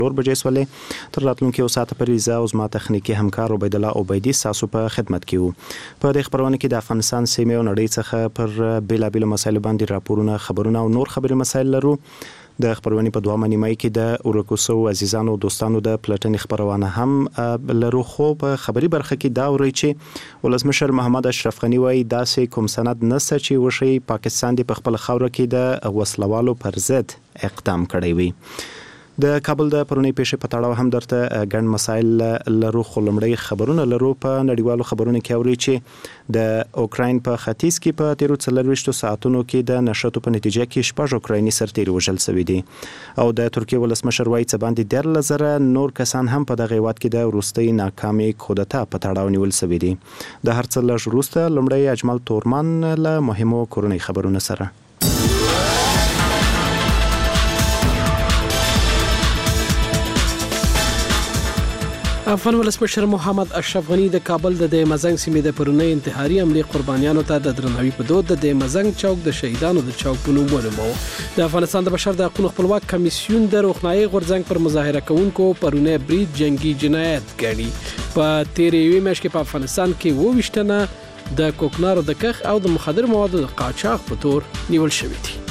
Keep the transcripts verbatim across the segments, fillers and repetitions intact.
څلور بجې سولې. تر راتلونکي یو ساعت پورې زه او زما تخنیکي همکار عبید الله عبیدي ستاسو په خدمت کې یو. په دې خبرونه کې د افغانستان سیمې او نړۍ څخه پر بیلابیلو مسایلو باندې راپورونه، خبرونه او نور خبري مسایل لرو. د خبرونې په دوامه نیمه کې د ورکوسو عزیزانو دوستانو د پلټنې خبرونه هم لرو. خو په خبري برخه کې دا اوري چې ولسمشر محمد اشرف غنی وايي داسې کوم سند نشته چې وشي پاکستان د خپل خاور کې د وسلوالو پر ضد اقدام کړی وي. د کابل د پرونی پیښې په تړاو هم درته ګڼ مسایل لرو. خو لومړی خبرونه لرو. په نړیوالو خبرونو کې اوري چې د اوکراین په ختیځ کې په تیرو څلورویشتو ساعتونو کې د نشټو په نتیجه کې شپږ اوکرایني سرتیري وژل شوي دي او د ترکیې ولسمشر وايي چې باندې دیارلس زره نور کسان هم په دغه هیواد کې د وروستۍ ناکامي کودتا په تړاو نیول شوي دي. د هر څه لږ وروسته لومړی اجمل تورمان له مهمو کورنۍ خبرونو سره. افغان ولسمشر محمد اشرف غنی د کابل د مزنګ سیمې د پرونی انتحاري حمله قربانیانو ته د درناوي په دود د مزنګ چوک د شهیدانو د چوک په نوم ونومو. د افغانستان د بشر د حقوقو خپلواک کمیسیون د روښنايي غورځنګ پر مظاهره کوونکو پرونی برید جنگي جنایت ګڼي. په تیرې یوې میاشتې کې په افغانستان کې اووه ویشتنه د کوکنارو د کښ او د مخدر موادو د قاچاق په تور نیول شوي دي.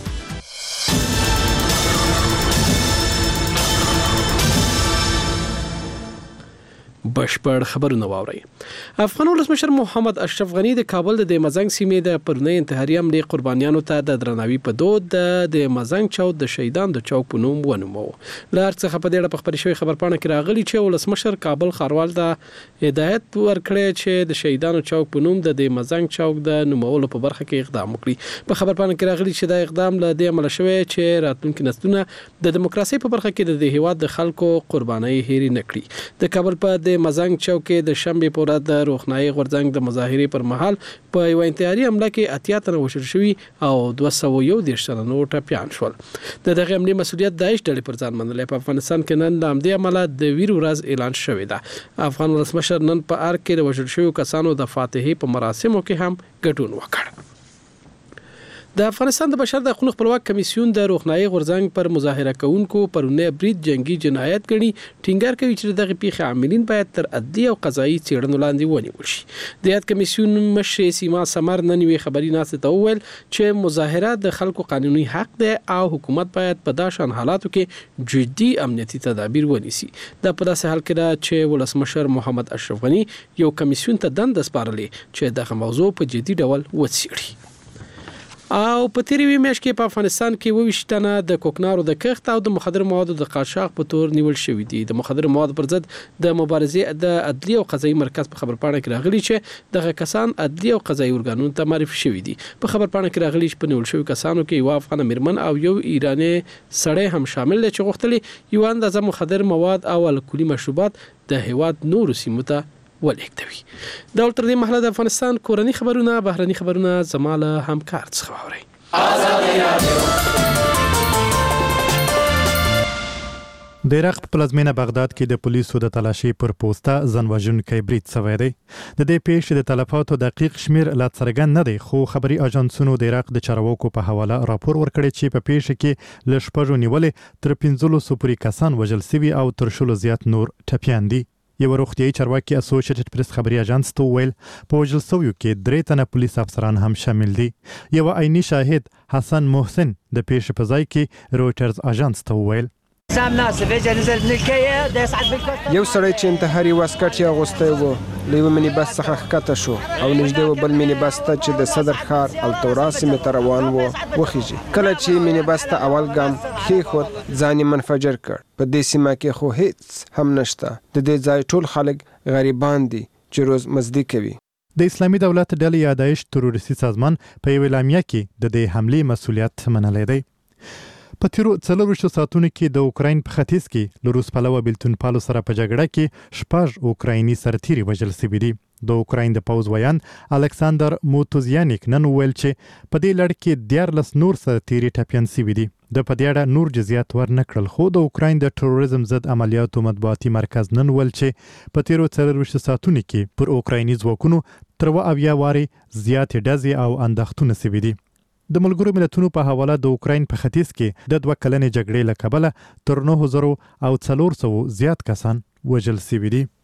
بشپړ خبرونه واوري. افغان ولسمشر محمد اشرف غنی د کابل د مزنګ سیمې د پرونی انتحاري حمله قربانیانو ته د درناوي په دود د مزنګ چوک د شهیدانو د چوک په نوم ونومو. لار څخه په دې اړه په خبري شوی خبرپاڼه کې راغلی چې ولسمشر کابل ښاروال ته هدایت ورکړی چې د شهیدانو چوک په نوم د مزنګ چوک د نومولو په برخه کې اقدام وکړي. په خبرپاڼه کې راغلی چې دا اقدام له دې عمل شوی چې راتلونکي نسلونه د دیموکراسي په برخه کې د هیواد د خلکو قرباني هېري نه کړي. د کابل په د مزنګ چوک کې د شنبې په ورځ د روښنايي غورځنګ د مظاهرې پر مهال په یو انتحاري حمله کې اتیا تنه وژل شوي او دوه سوه یو دېرش تنه نور ټپیان شول. د دغه حملې مسؤلیت داعش ډلې پر ځان منلی. په افغانستان کې نن د همدې عمله د ویر ورځ اعلان شوې ده. افغان ولسمشر نن په ارګ کې د وژل شویو کسانو د فاتحې په مراسمو کې هم ګډون وکړ. د افغانستان د بشر د حقوقو خپلواک کمیسیون د روښنايي غورځنګ پر مظاهره کوونکو پرونی برید جنگي جنایت ګڼي. ټینګار کوي چې دغه پیښې عاملین باید تر عدلي او قضایي څېړنو لاندې ونیول شي. د یاد کمیسیون مشر سیما سمر نن یوې خبري ناستې ته وویل چې مظاهره د خلکو قانوني حق دی او حکومت باید په داسې حالاتو کې جدي امنیتي تدابیر ونیسي. دا په داسې حال کې ده چې ولسمشر محمد اشرف غنی یو کمیسیون ته دنده سپارلې چې دغه موضوع په جدي ډول وڅېړي. او په تیرې یوې میاشتې کې په افغانستان کې اووه ویشت تنه د کوکنارو د کښت او د مخدر موادو د قاچاق په تور نیول شوي دي. د مخدر موادو پر ضد د مبارزې د عدلي او قضایي مرکز په خبرپاڼه کې راغلي چې دغه کسان عدلي او قضایي ارګانونو ته معرفي شوي دي. په خبرپاڼه کې راغلي چې په نیول شوي کسانو کې یو افغان میرمن او یو ایراني سړی هم شامل دي چې غوښتلي یو اندازه مخدر مواد او الکولي مشروبات د هیواد نورو سیمو ته ولېږدوي. دا تر دې مهاله د افغانستان کورني خبرونه، بهرني خبرونه زماله همکار څخه واورئ. د عراق په پلازمینه بغداد کې د پولیسو د تلاشي پر پوسټه ځانوژونکی برید شوی دی. د دې پیښې د تلفاتو دقیق شمیر لا څرګند نه دی، خو خبري اژانسونو د عراق د چارواکو په حواله راپور ورکړی چې په پیښه کې له شپږو نیولې تر پنځلسو پورې کسان وژل شوي او تر شلو زیات نور ټپیان دي. یو روغتیايي چارواکي اسوسییټډ پریس خبري اژانس ته وویل په وژل شویو کې درې تنه پولیس افسران هم شامل دي. یو عیني شاهد حسن محسن د پیښې په ځای کې رویټرز اژانس ته وویل یو سړی چې انتحاري واسکټ یې اغوستی و له یوه میني بس څخه ښکته شو او نږدې و بل میني بس ته چې د صدر ښار التورا سیمې ته روان و وخیژي. کله چې میني بس ته اول ګام کېښود ځان یې منفجر کړ. په دې سیمه کې خو هیڅ هم نشته. د دې ځای ټول خلک غریبان دي چې روز مزدي کوي. د اسلامي دولت ډلې یا داعش تروریستي سازمان په یوه اعلامیه کې د دې حملې مسؤلیت منلی دی. په تیرو څلورویشتو ساعتونو کې د اوکراین په ختیځ کې له روس پلوه بیلتون پالو سره په جګړه کې شپږ اوکرایني سرتیري وژل شوي دي. د اوکراین د پوځ ویان الکساندر موتوزیانیک نن وویل چې په دې لړ کې دیارلس نور سرتیري ټپیان شوي دي. د په دې اړه نور جزئیات ورنه کړل، خو د اوکراین د تروریزم ضد عملیاتو مطبوعاتي مرکز نن ویل چې په تیرو څلورویشتو ساعتونو کې پر اوکرایني ځواکونو تر اووه اویا وارې زیاتې ډزې او اندښتونه شوي دي. د ملګرو ملتونو په حواله د اوکراین په ختیځ کې د دوه کلنې جګړې له کبله تر نهه زره او څلور سوه زیات کسان وژل شوي دي.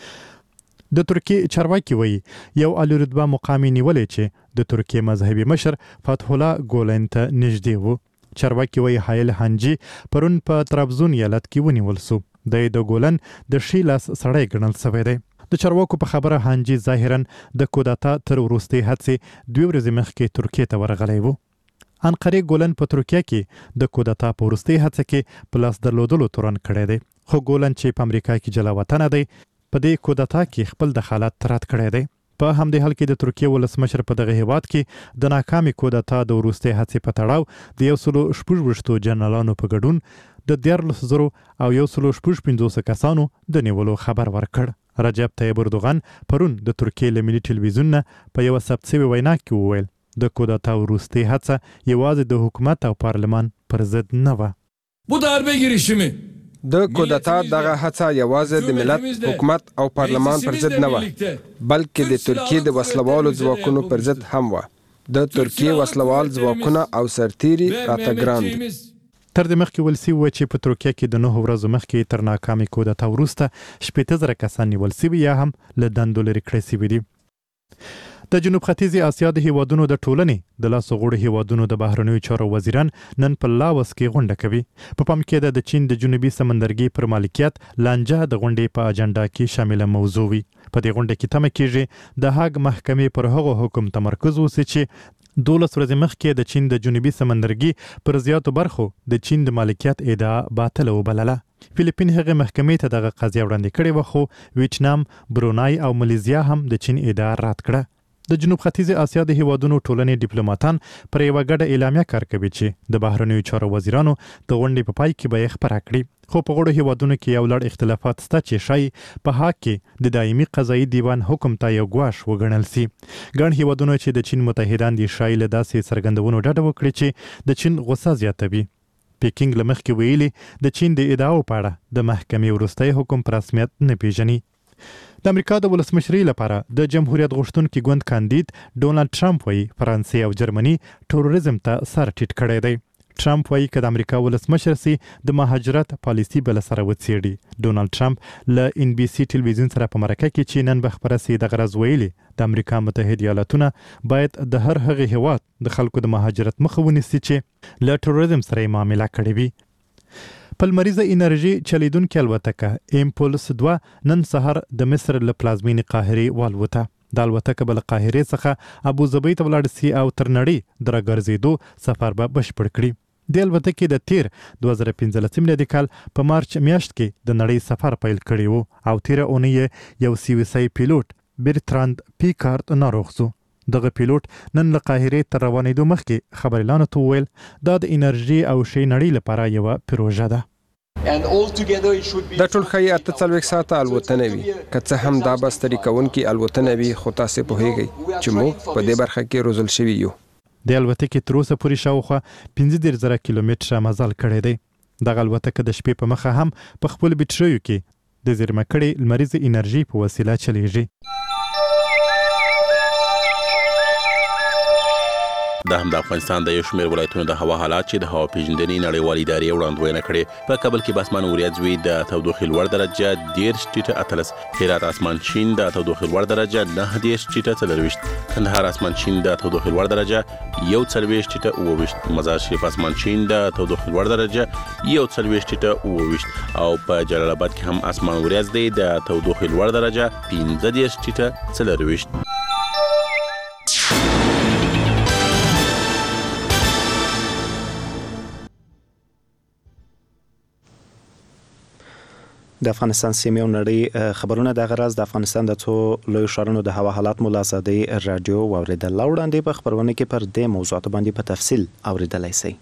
د ترکیې چارواکي وایي یو عالی رتبه مقام نیولې چې د ترکیې مذهبي مشر فتح الله ګولن ته نږدې و. چارواکي وایي حایل هانجي پرون په طرابزون ایالت کې ونیول سو. د د ګولن د ښي لاس سړی ګڼل شوی دی. د چارواکو په خبره هانجي ظاهرا د کودتا تر وروستۍ هڅې دوه ورځې مخکې ترکیې ته ورغلی و. انقرې ګولن په ترکیه کې د کودتا په وروستۍ هڅه کې په لاس درلودلو تورن کړی دی. خو ګولن چې په امریکا کې جلا وطنه دی په دې کودتا کې خپل دخالت رد کړی دی. په همدې حال کې د ترکیې ولسمشر په دغه هیواد کې د ناکامې کودتا د وروستۍ هڅې په تړاو د یو سلو شپږ ویشتو جنرالانو په ګډون د دیارلس زرو او یو سلو شپږ پنځوس کسانو د نیولو خبر ورکړ. رجب طیب اردوغان پرون د ترکیې له ملي ټلویزیون نه په یوه ثبت شوې وینا کې وویل د کودتا وروستۍ هڅه یوازې د حکومت او پارلمان پر ضد نه وه. Bu darbe girişimi د کودتا دغه هڅه یوازې د ملت، حکومت او پارلمان پر ضد نه وه، بلکې د ترکیې د وسلوالو ځواکونو پر ضد هم وه. د ترکیې وسلوال ځواکونه او سرتیري راته ګران دي. تر دې مخکې ویل شوي وه چې په ترکیه کې د نهو ورځو مخکې تر ناکامې کودتا وروسته شپېته زره کسان نیول شوي یا هم له دندو لرې کړی شوي دي. د جنوب ختیځې اسیا د هیوادونو د ټولنې د لاسو غوړو هیوادونو د بهرنیو چارو وزیران نن په لاوس کې غونډه کوي. په پام کې ده د چین د جنوبي سمندرګي پر مالکیت لانجه د غونډې په اجنډا کې شامله موضوع وي. په دې غونډه کې تمه کیږي د هاګ محکمې پر هغو حکم تمرکز وشي چې دولس ورځې مخکې د چین د جنوبي سمندرګي پر زیاتو برخو د چین د مالکیت ادعا باطله وبلله. فلیپین هغه محکمې ته دغه قضیه وړاندې کړې وه، خو ویتنام، برونای او ملیزیا هم د چین ادعا رد کړه. د جنوب ختیځې اسیا د هیوادونو ټولنې ډیپلوماتان پر یوه ګډه اعلامیه کار کوي چې د بهرنیو چارو وزیرانو د غونډې په پای کې به یې خپره کړي. خو په غوړو هیوادونو کې یو لړ اختلافات شته چې ښایي په هاګ کې د دایمي قضایي دیوان حکم ته یو ګواښ وګڼل شي. ګڼ هیوادونو چې د چین متحدان دي ښایي له داسې څرګندونو ډډه وکړي چې د چین غوسه زیاتوي. پیکینګ له مخکې ویلي د چین د ادعاو په اړه د محکمې وروستی حکم په رسمیت نه پیژني. د امریکا د ولسمشرۍ لپاره د جمهوریت غوښتونکي ګوند کاندید ډونالد ټرمپ وایي فرانسې او جرمني ټوریزم ته سر ټیټ کړی دی. ټرمپ وایي که د امریکا ولسمشر سي د مهاجرت پالیسي به له سره وڅېړي. ډونالد ټرمپ له ان بي سي ټلویزیون سره په مرکه کې چې نن به خپره سي دغه ورځ ویلي د امریکا متحد ایالتونه باید د هر هغې هیواد د خلکو د مهاجرت مخه ونیسي چې له ټوریزم سره یې معامله کړې وي. په لمریزه انرژي چلیدونکې الوتکه ایمپولس دوه نن سهار د مصر له پلازمینې قاهرې والوته. د الوتکه به له قاهرې څخه ابوظبي ته ولاړ سي او تر نړۍ د راګرځېدو سفر به بشپړ کړي. د الوتکې د تیر دوه زره پنځلسم میلادي کال په مارچ میاشت کې د نړۍ سفر پیل کړی و او تیره اونۍ یو سویسي پیلوټ برتراند پیکارت ناروغ شو. دغه پیلوټ نن له قاهرې تر روانېدو مخکې خبریالانو ته وویل دا د انرژي او شی نړۍ لپاره یوه پروژه ده. دا ټول ښایي اته څلوېښت ساعته الوتنه وي، که څه هم دا به ستړي کوونکې الوتنه وي، خو تاسې پوهیږئ چې موږ په دې برخه کې روزل شوي یو. د الوتکې تر اوسه پورې شاوخوا پنځه دېرش زره کیلومتره مزل کړی دی. دغه الوتکه د شپې په مخه هم په خپلو بیټریو کې د زیرمه کړې لمریزې انرژي په وسیله چلیږي. دا هم د افغانستان د یو شمېر ولایتونو د هوا حالات چې د هوا پیژندنې نړیوالې ادارې وړاندوینه کړې. په کابل کې به اسمان وریځ وي، د تودوخې لوړ درجه دېرش ټیټه اتلس، هرات اسمان شین، د تودوخې لوړ درجه نهه دېرش ټیټه څلرویشت، کندهار اسمان شین، د تودوخې لوړ درجه یو څلوېښت ټیټه اووه ویشت، مزار شریف اسمان شین، د تودوخې لوړ درجه یو څلوېښت ټیټه اووه ویشت او په جلال آباد کې هم اسمان وریځ دی، د تودوخې لوړ درجه پنځه دېرش ټیټه څلرویشت. د افغانستان سیمې او نړۍ خبرونه د غرض د افغانستان د څو لوی ښارونو د هوا حالات مو له ازادۍ راډیو واوریدل. وړاندې په خبرونه کې پر دې موضوعاتو باندې په تفصیل اوریدلای شئ.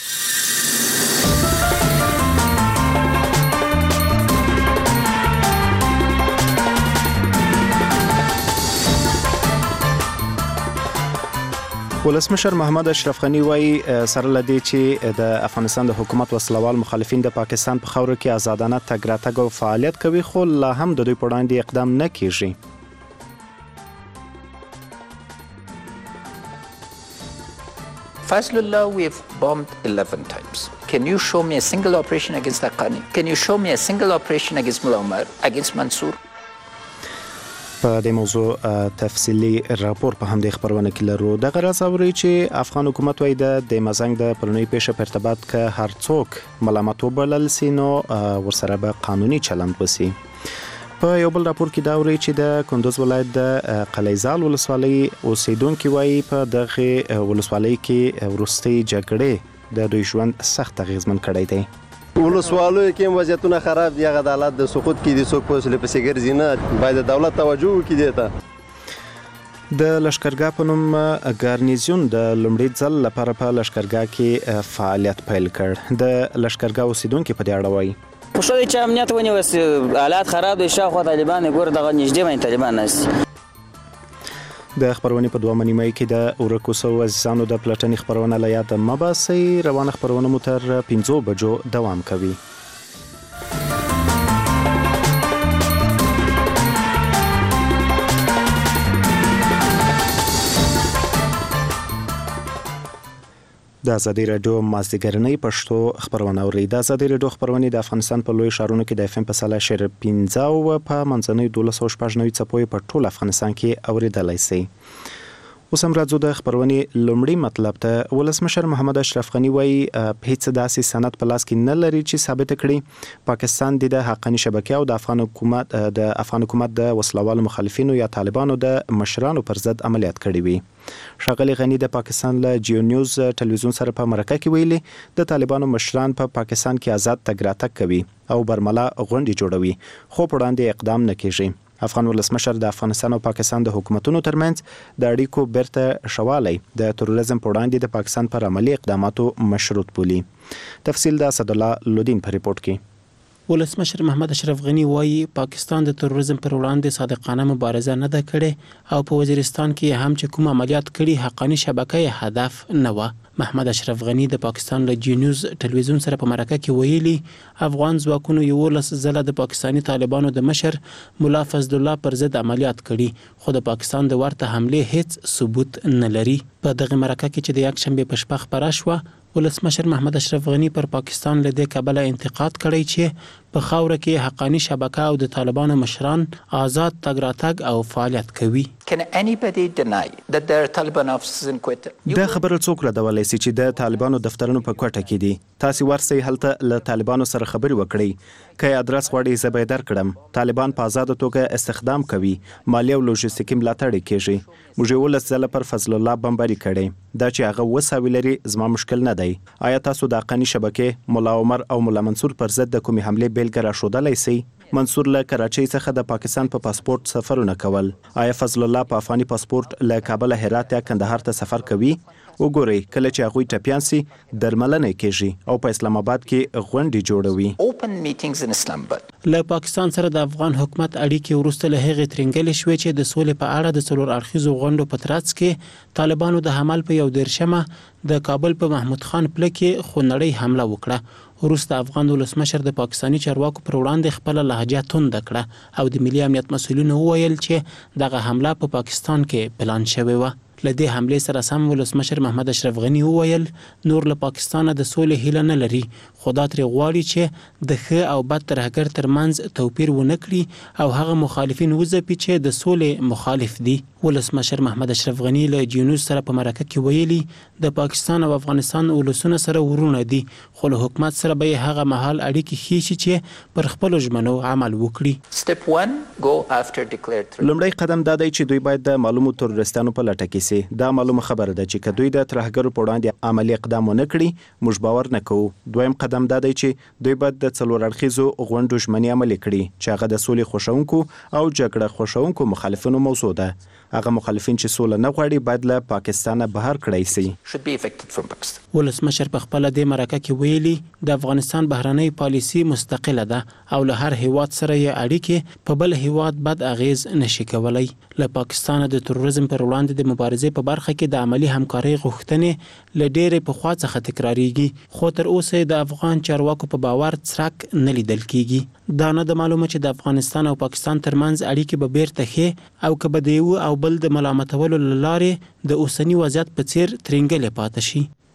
ولسمشر محمد اشرف غنی وایي سره لدی چې د افغانستان د حکومت وسلوال مخالفین د پاکستان په خاوره کې آزادانه تګ راتګ او فعالیت کوي، خو لا هم د دوی په وړاندې اقدام نه کیږي. Fazlullah, we have bombed eleven times. Can you show me a single operation against Haqqani? Can you show me a single operation against Mullah Omar, against Mansour? په دې موضوع تفصیلی راپور په همدې خبرونه کې لرو. د غرض اوري چې افغان حکومت وايي د مزنګ د پرونی پیښه په ارتباط کې هر څوک ملامت وبلل سي نو ورسره به قانوني چلند وسی. په یو بل راپور کې دا اوري چې د کندوز ولایت د قلیزال ولسوالۍ اوسیدونکو وايي په دغه ولسوالۍ کې ورستي جګړې د دوی ژوند سخت اغیزمن کړی دی. ولسوالۍ کې وضعیتونه خراب دي، هغه د حالات د سقوط کې دي، څوک په وسیله پسې ګرځي نه، باید د دولت توجه وکړي دې ته. د لشکرګاه په نوم ګارنیزیون د لومړي ځل لپاره په لشکرګاه کې فعالیت پیل کړ. د لشکرګاه اوسیدونکو په دې اړه وایي خوشاله چې امنیت ونیو، حالات خراب دي، شاوخوا طالبان ګور دغه نږدې باندې طالبان نشي. د خبرونې په دوه نیمه کې د ورکو سو عزیزانو د پلټنې خبرونه لا یاد مباسي. روانه خبرونه مو تر پنځو بجو دوام کوي. د ازادي رادیو مازدیګرنۍ پښتو خبرونه اوري. د ازادي رادیو خبرونه د افغانستان په لوی ښارونو کې د اف ام په سالا شیر پنځه او په منځنۍ دولس او شپږ نوي څپو په ټول افغانستان کې اوریدلای شي. اوس هم راځو د خبرونې لومړی مطلب ته. ولسمشر محمد اشرف غنی وایي هیڅ داسې سند په لاس کې نه لري چې ثابت کړي پاکستان د حقاني شبکې او د افغان حکومت د افغان حکومت د وسلوال مخالفینو یا طالبانو د مشرانو پر ضد عملیات کړي وي. ښاغلي غنی د پاکستان له جیو نیوز ټلویزیون سره په مرکه کې ویلي د طالبانو مشران په پا پاکستان کې آزاد تګ راتګ کوي او برملا غونډې جوړوي، خو په وړاندې اقدام نه کیږي. افغان ولسمشر د افغانستان او پاکستان د حکومتونو ترمنځ د اړیکو بیرته شوالی د تروریزم په وړاندې د پاکستان پر عملی اقداماتو مشروط بولي. تفصیل د اسد الله لودین په ریپورت کې. ولسمشر محمد اشرف غنی وایي پاکستان د تروریزم پر وړاندې صادقانه مبارزه نه ده کړې او په وزیرستان کې هم چې کوم عملیات کړي حقاني شبکه هدف نه و. محمد اشرف غنی د پاکستان له جی نیوز ټلویزیون سره په مرکه کې ویلي افغان ځواکونو یولس ځله د پاکستاني طالبانو د مشر مولا فضل الله پر ضد عملیات کړي، خو د پاکستان د ورته حمله هیڅ ثبوت نه لري. په دغه مرکه کې چې د یک شنبه په شپه خبره شوه، ولسمشر محمد اشرف غنی پر پاکستان له دې کبله انتقاد کړی چې په خاوره کې حقاني شبکه او د طالبانو مشران آزاد تګ راتګ او فعالیت کوي. Can anybody deny that there are Taliban offices in Quetta? دا خبره څوک ردولای شي چې د طالبانو دفترونو په کوټه کې دي؟ تاسو ورسئ هلته له طالبانو سره خبرې وکړئ. که ادرس غواړئ زه به یې درکړم. طالبان په آزاده توګه استخدام کوي، مالي او لوژستیکي ملاتړ کیږي. موږ یولس ځله پر فضل الله بمباري کړې. دا چې هغه وساوي لري زما مشکل نه دی. آیا تاسو د حقاني شبکې مولا عمر او مولا منصور پر ضد د کومې حملې بیلګه راښودلی سئ؟ منصور له کراچۍ څخه د پاکستان په پا پاسپورت سفرونه کول. آیا فضل الله په افغاني پاسپورت له کابل هرات یا کندهار ته سفر کوي؟ وګورئ کله چې هغوی ټپیان سي درملنه کیږي او په اسلام آباد کې غونډې جوړوي. Open meetings in Islamabad. له پاکستان سره د افغان حکومت اړیکې وروسته له هغې ترنګلې شوې چې د سولې په اړه د څلور اړخیزو غونډو په ترڅ کې طالبانو د حمل په یو دېرشمه د کابل په محمود خان پله کې خونړۍ حمله وکړه. وروسته افغان ولسمشر د پاکستاني چارواکو پر وړاندې خپل لهجه توند کړه او د ملي امنیت مسؤلینو وویل چې دغه حمله په پاکستان کې پلان شوې و. له دې حملې سره سم ولسمشر محمد اشرف غنی وویل نور له پاکستانه د سولې هیله نه لري، خو دا ترې غواړي چې د ښه او بد ترهګر ترمنځ توپیر ونه کړي او هغه مخالفین وځپي چې د سولې مخالف دي. ولسمشر محمد اشرف غنی له جیونوس سره په مرکه کې ویلي د پاکستان او افغانستان ولسونه سره ورونه دي، خو له حکومت سره به هغه مهال اړیکې ښې شي چې پر خپلو ژمنو عمل وکړي. Step one, go after declared threat. لومړی قدم دا دی چې دوی باید د معلومو تروریستانو په لټه کې سي. دا معلومه خبره ده چې که دوی د ترهګرو په وړاندې عملي اقدام ونه کړي موږ باور نه کوو. دویم قدم دا دی چې دوی باید د څلور اړخیزو غونډو ژمنې عملي کړي چې هغه د سولې خوښونکو او جګړه خوښونکو مخالفینو موضوع ده. هغه مخالفین چې سوله نه غواړي باید له پاکستانه بهر کړی سي. Should be evicted from Pakistan. ولسمشر په خپل د مرکه کې ویلي د افغانستان بهرنۍ پالیسي مستقله ده او له هر هیواد سره یې اړیکې په بل هیواد بد اغیز نشي کولای. له پاکستان د تروریزم پر وړاندې د مبارزې په برخه کې د عملی همکارۍ غوښتنې له ډېرې پخوا څخه تکراریږي، خو تر اوسه د افغان چارواکو په باور څرک نه لیدل کیږي. دا نه د معلومه چې د افغانستان او پاکستان ترمنځ اړیکې به بیرته ښې او که به د یو او بل د ملامتولو له لارې د اوسني وضعیت په څیر ترنګلې پاتې شي.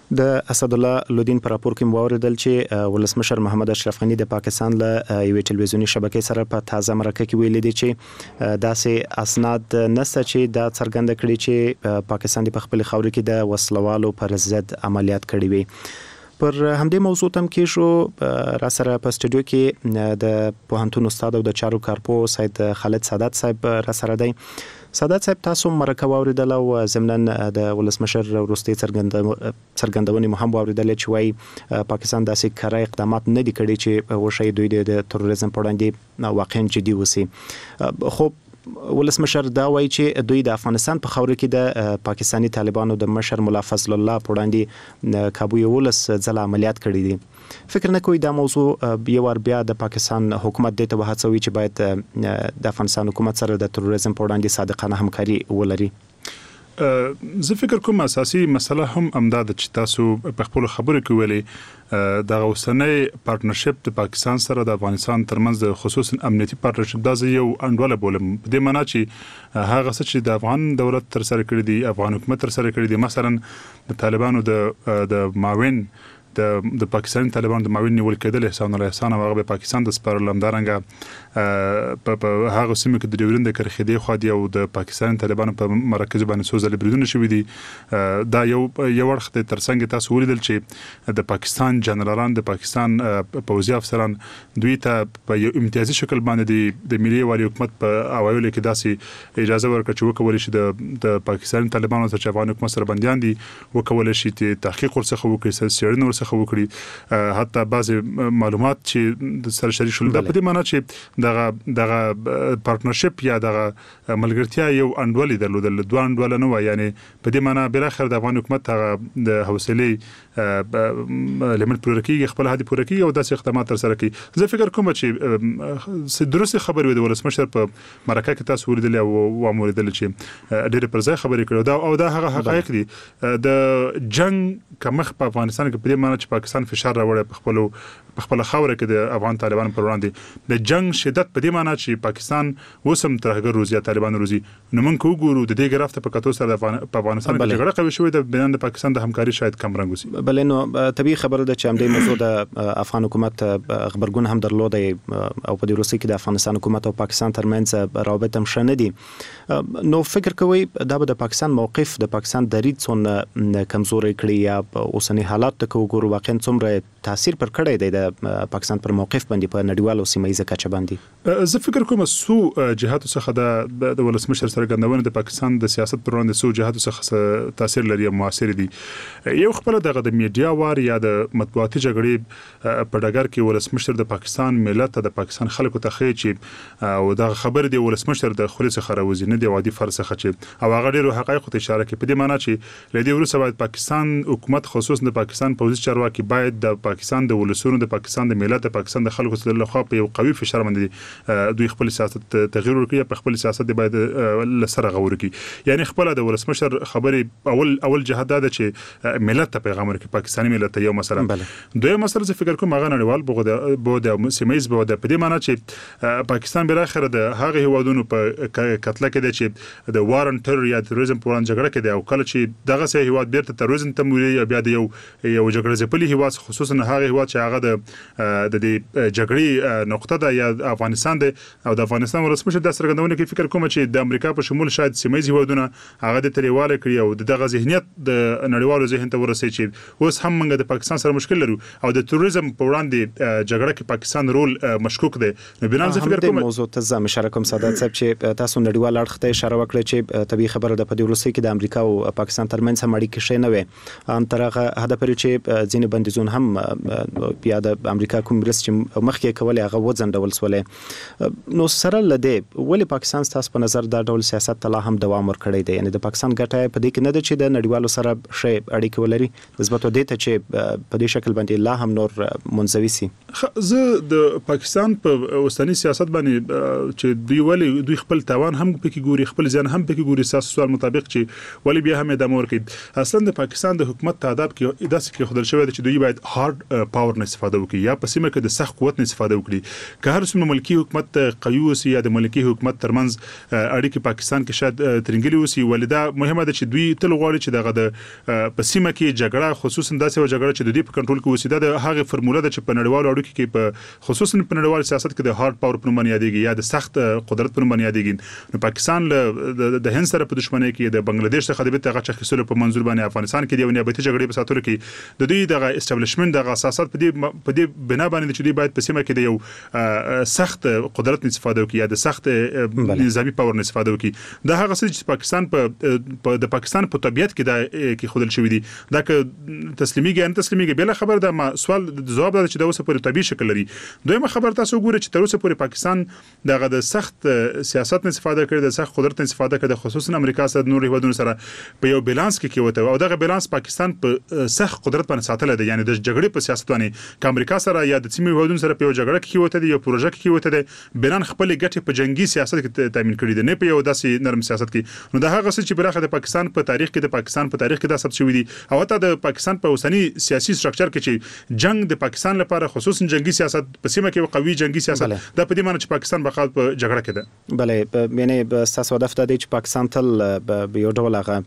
د اسد الله لودین پر راپور کې موریدل چې ولسمشر محمد اشرف غنی د پاکستان له یوې ټلویزیونی شبکې سره په تازه مرکه کې ویلي دي چې داسې اسناد نشته چې دا څرګنده کړي چې پاکستان د خپل خاور کې د وسلوالو پر ضد عملیات کړي وي. پر همدې موضوع تم کې شو را سره په سټوډیو کې د پوهنتون استاد او د چارو کارپو سید خالد سادات صاحب را سره دی. سادات صاحب تاسو مرکه واوریدل او ضمن د ولسمشر وروستي څرګندونې مهم واوریدل چې وايي پاکستان داسې کړه اقدامات نه دي کړي چې وشي دوی د تروریزم په وړاندې واقعا جدي وسی. خو ولسمشر دا وایي چې دوی د افغانستان په خاور کې د پاکستانی طالبانو د مشر مولا فضل الله په وړاندې کابو یولس ځله عملیات کړي دي. فکر نه کوي دا موضوع یو ور بیا د پاکستان حکومت د ته وهڅوي چې باید د افغانستان حکومت سره د تروریزم په وړاندې صادقانه همکاري ولري؟ زه فکر کوم اساسي مسله هم امداد چې تاسو په خپل خبرو کې ویلي د اوسنۍ پارتنرشپ د پاکستان سره د افغانستان ترمنځ د خصوصا امنیتي پارتنرشپ دا یو انډوله بولم په دې معنی چې هغه څه چې د افغان دولت تر سره کړی دی افغان حکومت تر سره کړی دی مثلا د طالبانو د د معاون د د پاکستان طالبانو د معاون نیول کېدل احسان الله احسان هغه په پاکستان د سپارل لمدارنګه په هغه سیمه کې د ډیورند کرخې خو دی او د پاکستان طالبانو په مرکز باندې سوزل بریدونه شوې دي. دا یو یو وخت تر څنګ تاسو ولیدل چې د پاکستان جنرالان د پاکستان پوځي افسران دوی ته په یو امتیازي شکل باندې د ملي والی حکومت په اوایل کې داسې اجازه ورکړه چې وکول شي د د پاکستان طالبانو سره افغان حکومت سره بنديان دي وکول شي چې تحقیق ورڅخه وکړي سرچینه ورڅخه وکړي حتی بعض معلومات چې د سره شریک شول. دا په دې معنی چې دغه دغه پارتنرشپ یا دغه ملګرتیا یو انډولې درلودل دوه انډول نه وای یعنی په دې معنی بل اخر د افغان حکومت هغه د حوصله لمن پرورکی خپل هدي پرورکی او داسې اقدامات تر سره کوي. زه فکر کوم چې درسته خبر وي د ولسمشر په مرکه کې تاسو ولیدل او واموریدل چې ډېر پر ځای خبرې کړو دا او دا هغه حقایق دي. د جنگ کمخ په افغانستان کې په دې معنی چې پاکستان فشار راوړي په خپل په خپل خاور کې د افغان طالبان پر وړاندې د جنگ شدت په دې معنی چې پاکستان وسم ترهګر روزي طالبان روزي نو موږ وګورو د دې ګرافت په کتو سره په افغانستان کې جګړه قوي شوې د بیان د پاکستان د همکاري شاید کم رنګ وسی. بل نو طبيعي خبره ده چې هم د موضوع د افغان حکومت خبرګون هم درلود او په دې وروسته کې د افغانستان حکومت او پاکستان ترمنځ روابط هم شنه دي. نو فکر کوي دا به د پاکستان موقف د پاکستان دریځ څون کمزوري کړی یا اوسنی حالات ته وګورو واقعا څومره تاثیر پر کړی دی د پاکستان پر موقف باندې په نړیوالو سیمایي کچه باندې؟ زه فکر کوم سو جهات څخه د ولسمشر سره ګندونه د پاکستان د سیاست پر وړاندې سو جهات څخه تاثیر لري موثر دي. یو خپل دغه د میډیا وار یا د مطبوعاتي جګړې په ډګر کې ولسمشر د پاکستان ملت د پاکستان خلکو ته خې چې او دا خبر دی ولسمشر د خلیص خروزي نه دی وادي فرصه چې او هغه ډیرو حقایق ته اشاره کوي په دې معنی چې لدی ورسره باید پاکستان حکومت خصوصا د پاکستان پولیس چارواکي باید د پاکستان د ولسونو د پاکستان د ملت د پاکستان د خلکو سره لخوا په یو قوي فشار باندې دوی خپل سیاست تغییر ورکړي په خپل سیاست دی باید لسره غور کړي یعنی خپل د ولسمشر خبرې اول اول جهاد ده چې ملت ته پیغام ورکړي پاکستاني ملت یو مثلا دوی مثلا زه فکر کوم هغه نړیوال بغو بو د سیمایز بو د په دې معنی چې پاکستان بل اخر د هغه هوادونو په کتله کې د چې د وارن ټر یا تروریزم په وړاندې جګړه کې دی او کله چې دغه سه هواد بیرته تروریزم ته مولي بیا د یو یو جګړه ځپلي هواد خصوصا هغه هواد چې هغه د د جګړې نقطه ده یا افغانستان ده او د افغانستان ولسمشر د سرګندونه کې فکر کوم چې د امریکا په شمول شاید سیمایي هوادونه هغه د تریواله کړی او دغه ذهنیت د نړیوالو ذهن ته ورسې چې اوس هم موږ د پاکستان سره مشکل لرو او د تروریزم په وړاندې جګړه کې پاکستان رول مشکوک دی. نو بنا زه فکر کوم موضوع ته زم اشاره کوم سادات صاحب چې تاسو نړیوال اړخ ته اشاره وکړه چې طبي خبره د پدې ورسې کې د امریکا او پاکستان ترمنځ هم اړیکې شې نه وي ان ترغه هدا پرې چې ځینې بندیزون هم بیا د امریکا کانګرس چې مخکې کولای هغه وځندول سولې نو سره لده ولی پاکستان تاسو په نظر دا ډول سیاست ته لا هم دوام ورکړی دی یعنی د پاکستان ګټه په دې کې نه ده چې د نړیوالو سره شې اړیکې ولري نسبت ودې ته چې په دې شکل باندې لا هم نور منځوي سي. زه د پاکستان په اوسنی سیاست باندې چې دوی ولی دوی خپل توان هم پکې ګوري خپل ځان هم پکې ګوري سیاست سوال مطابق چې ولی بیا هم د امور کې اصلا د پاکستان د حکومت تعداد کې داسې کې خدای شوی چې دوی باید هارد هارد پاور نه استفاده وکړي یا په سیمه کې د سخت قوت نه استفاده وکړي که هر څومره ملکی حکومت قوي اوسي یا د ملکی حکومت ترمنځ اړیکې پاکستان کې شاید ترنګلي اوسي ولدا مهمه ده چې دوی تل غواړي چې دغه د په سیمه کې جګړه خصوصا داسې و جګړه چې د دې په کنټرول کې اوسي د هغه فرموله ده چې په نړیوالو اړیکو کې په خصوصا په نړیوال سیاست کې د هارد پاور په نوم یادېږي یا د سخت قدرت په نوم یادېږي نو پاکستان له د هند سره په دښمنۍ کې د بنگلاديش څخه د بیت هغه چخېسلو په منځور باندې افغانستان کې د نیابتي جګړې په ساتلو کې د دوی د اسټابلیشمنت د اساسات په دې په دې بنا باندې چې دوی باید په سیمه کې د یو سخت قدرت نه استفاده وکړي یا د سخت نظامی پاور نه استفاده وکړي دا هغه څه چې پاکستان په د پاکستان په طبيعت کې دا کې خودل شوی دي دا که تسلیمیږي ان تسلیمیږي بل خبر ده ما سوال جواب ده چې دا اوسه په طبيعي شکل لري دویمه خبر تاسو ګورئ چې تر اوسه پورې پاکستان دغه د سخت سیاست نه استفاده کړي د سخت قدرت نه استفاده کړي خصوصا امریکا سره نور هیوادونو سره په یو بیلانس کې کېوته او دغه بیلانس پاکستان په سخت قدرت باندې ساتل دي یعنی د جګړې په سیاست باندې ک امریکا سره یا د سیمې هیوادونو سره په یو جګړه کې کېوته دي یو پروژه کې کېوته دي بلان خپل ګټه په جنگي سیاست کې تامین کړي دي نه په یو داسې نرم سیاست کې نو دا هغه څه چې بلخره د پاکستان په تاریخ کې د پاکستان په تاریخ کې دا ثبت شوی دي او حتی د پاکستان په اوسنی سیاسي سټرکچر کې چې جنگ د پاکستان لپاره خصوصا جنگي سیاست په سیمه کې قوي جنگي سیاست دا په دې معنی چې پاکستان بخښ په جګړه کې ده بله یعنی تاسو هدف ده چې پاکستان تل یو ډول هغه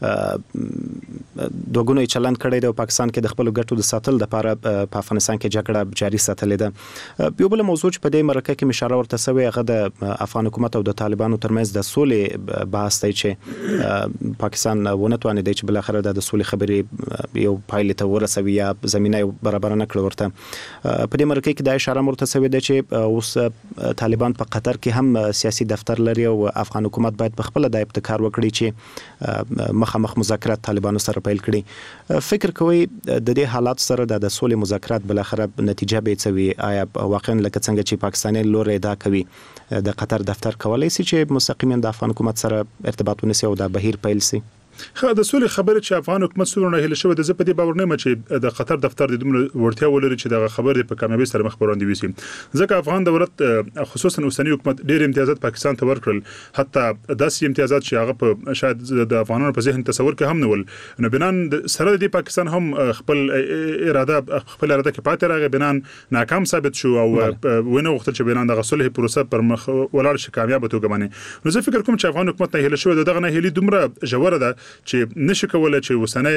دوګونی چلند کړی دی او پاکستان کې د خپل ګټو د ساتل لپاره په افغانستان کې جګړه جاري ساتلې ده یو بل موضوع چې په دې مرکه کې اشاره ورته شوی هغه د افغان حکومت او د طالبانو ترمنځ د سولې بحث دی چې پاکستان ونه توانید چې بل اخر د سولې خبرې یو پایله ته ورسوي یا زمينه برابر نه کړ ورته په دې مرکه کې د اشاره ورته شوی دی چې اوس طالبان په قطر کې هم سیاسي دفتر لري او افغان حکومت باید په خپل د ابتکار وکړي چې مخامخ مذاکرات طالبانو سره پیل کړي فکر کوي د دې حالات سره د سولې مذاکرات بل اخر نتیجه به څه وي آیا واقعا لکه څنګه چې پاکستاني لور ادا کوي د قطر دفتر کولای شي چې مستقیما د افغان حکومت سره ارتباط ونیسي او د بهیر پیل شي خا د سولې خبره چې افغان حکومت سره نه هله شو د زپدي باور نه مچ د قطر دفتر د دومره ورتیا ولري چې د خبرې په کامیابی سره مخ وړاندې وسی ځکه افغان دولت خصوصا اوسنی حکومت ډېر امتیازات پاکستان ته ورکړل حتی داسې امتیازات چې هغه په شاید د افغانانو په ذهن تصور کې هم نه ول نو بنان سره د پاکستان هم خپل اراده خپل اراده کې پاتې راغی بنان ناکام ثابت شو او ونه وخت چې بنان د صلح پروسه پر مخ ولاړ شي کامیاب توګه باندې نو زه فکر کوم چې افغان حکومت نه هله شو دغه نه هلي دومره جوړه ده چې نشي کولای چې وسنۍ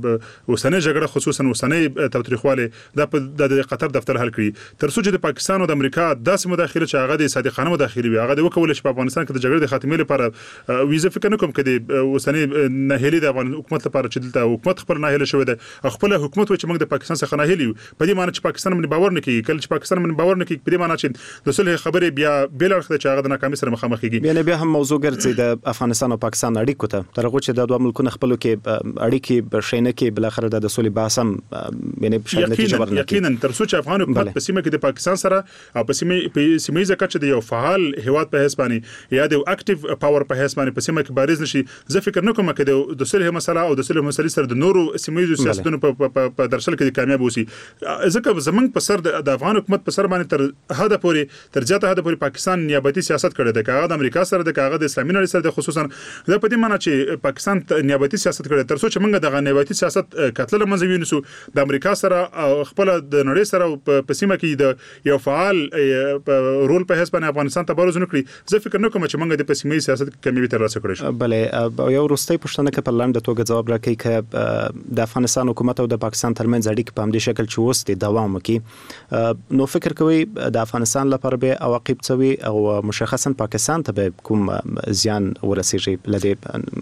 وسنۍ جګړه خصوصا وسنۍ توتریخواله د د قطر دفتر حل کړي تر څو چې د پاکستان او د امریکا داسې مداخله چې هغه د صادقانه مداخله وي هغه د وکول چې په افغانستان کې د جګړې د خاتمې لپاره ویزه فکر نه کوم کړي وسنۍ نه هلي د افغان حکومت لپاره چې دلته حکومت خپل نه هلي شوی ده خپل حکومت چې موږ د پاکستان څخه نه هلي په دې معنی چې پاکستان باندې باور نه کوي کله چې پاکستان باندې باور نه کوي په دې معنی چې د صلح خبرې بیا بل اړخ ته چې هغه د ناکامۍ سره مخامخ کیږي بیا بیا هم موضوع ګرځي د افغانستان او پاکستان اړیکو ته تر هغه چې د دوه ملکونو خپل کې اړیکې بشینه کې بل اخر د سولې باسم یعنی شاید نتیجه ورنه یقینا تر څو چې افغان حکومت په سیمه کې د پاکستان سره او په سیمه په سیمه ځکه چې د یو فعال هیواد په حساب باندې یا د اکټیو پاور په حساب باندې په سیمه کې بارز نشي زه فکر نه کوم چې د صلح مسله او د صلح مسلې سره د نورو سیمه سیاستونو په درشل کې کامیاب وسی ځکه زمنګ په سر د افغان حکومت په سر باندې تر هدا پوري تر ځاته هدا پوري پاکستان نیابتي سیاست کړی دی کاغه د امریکا سره د کاغه د اسلامي نړۍ سره خصوصا د پدې معنی چې پاکستان نیابتي سیاست کړی تر څو چې موږ د نیابتي سیاست کتل منځوي نسو د امریکا سره خپل د نړۍ سره په سیمه کې د یو فعال رول په حساب باندې افغانستان ته بروز نکړي زه فکر نه کوم چې موږ د پسیمي سیاست کې کمیوي تر راسه کړی شو بلې یو وروستي پښتنه کې په لاندې توګه جواب راکړي چې د افغانستان حکومت او د پاکستان ترمنځ اړیکې په همدې شکل چې وسته دوام وکړي نو فکر کوي د افغانستان لپاره به عواقب څه وي او مشخصا پاکستان ته به کوم زیان ورسیږي لدې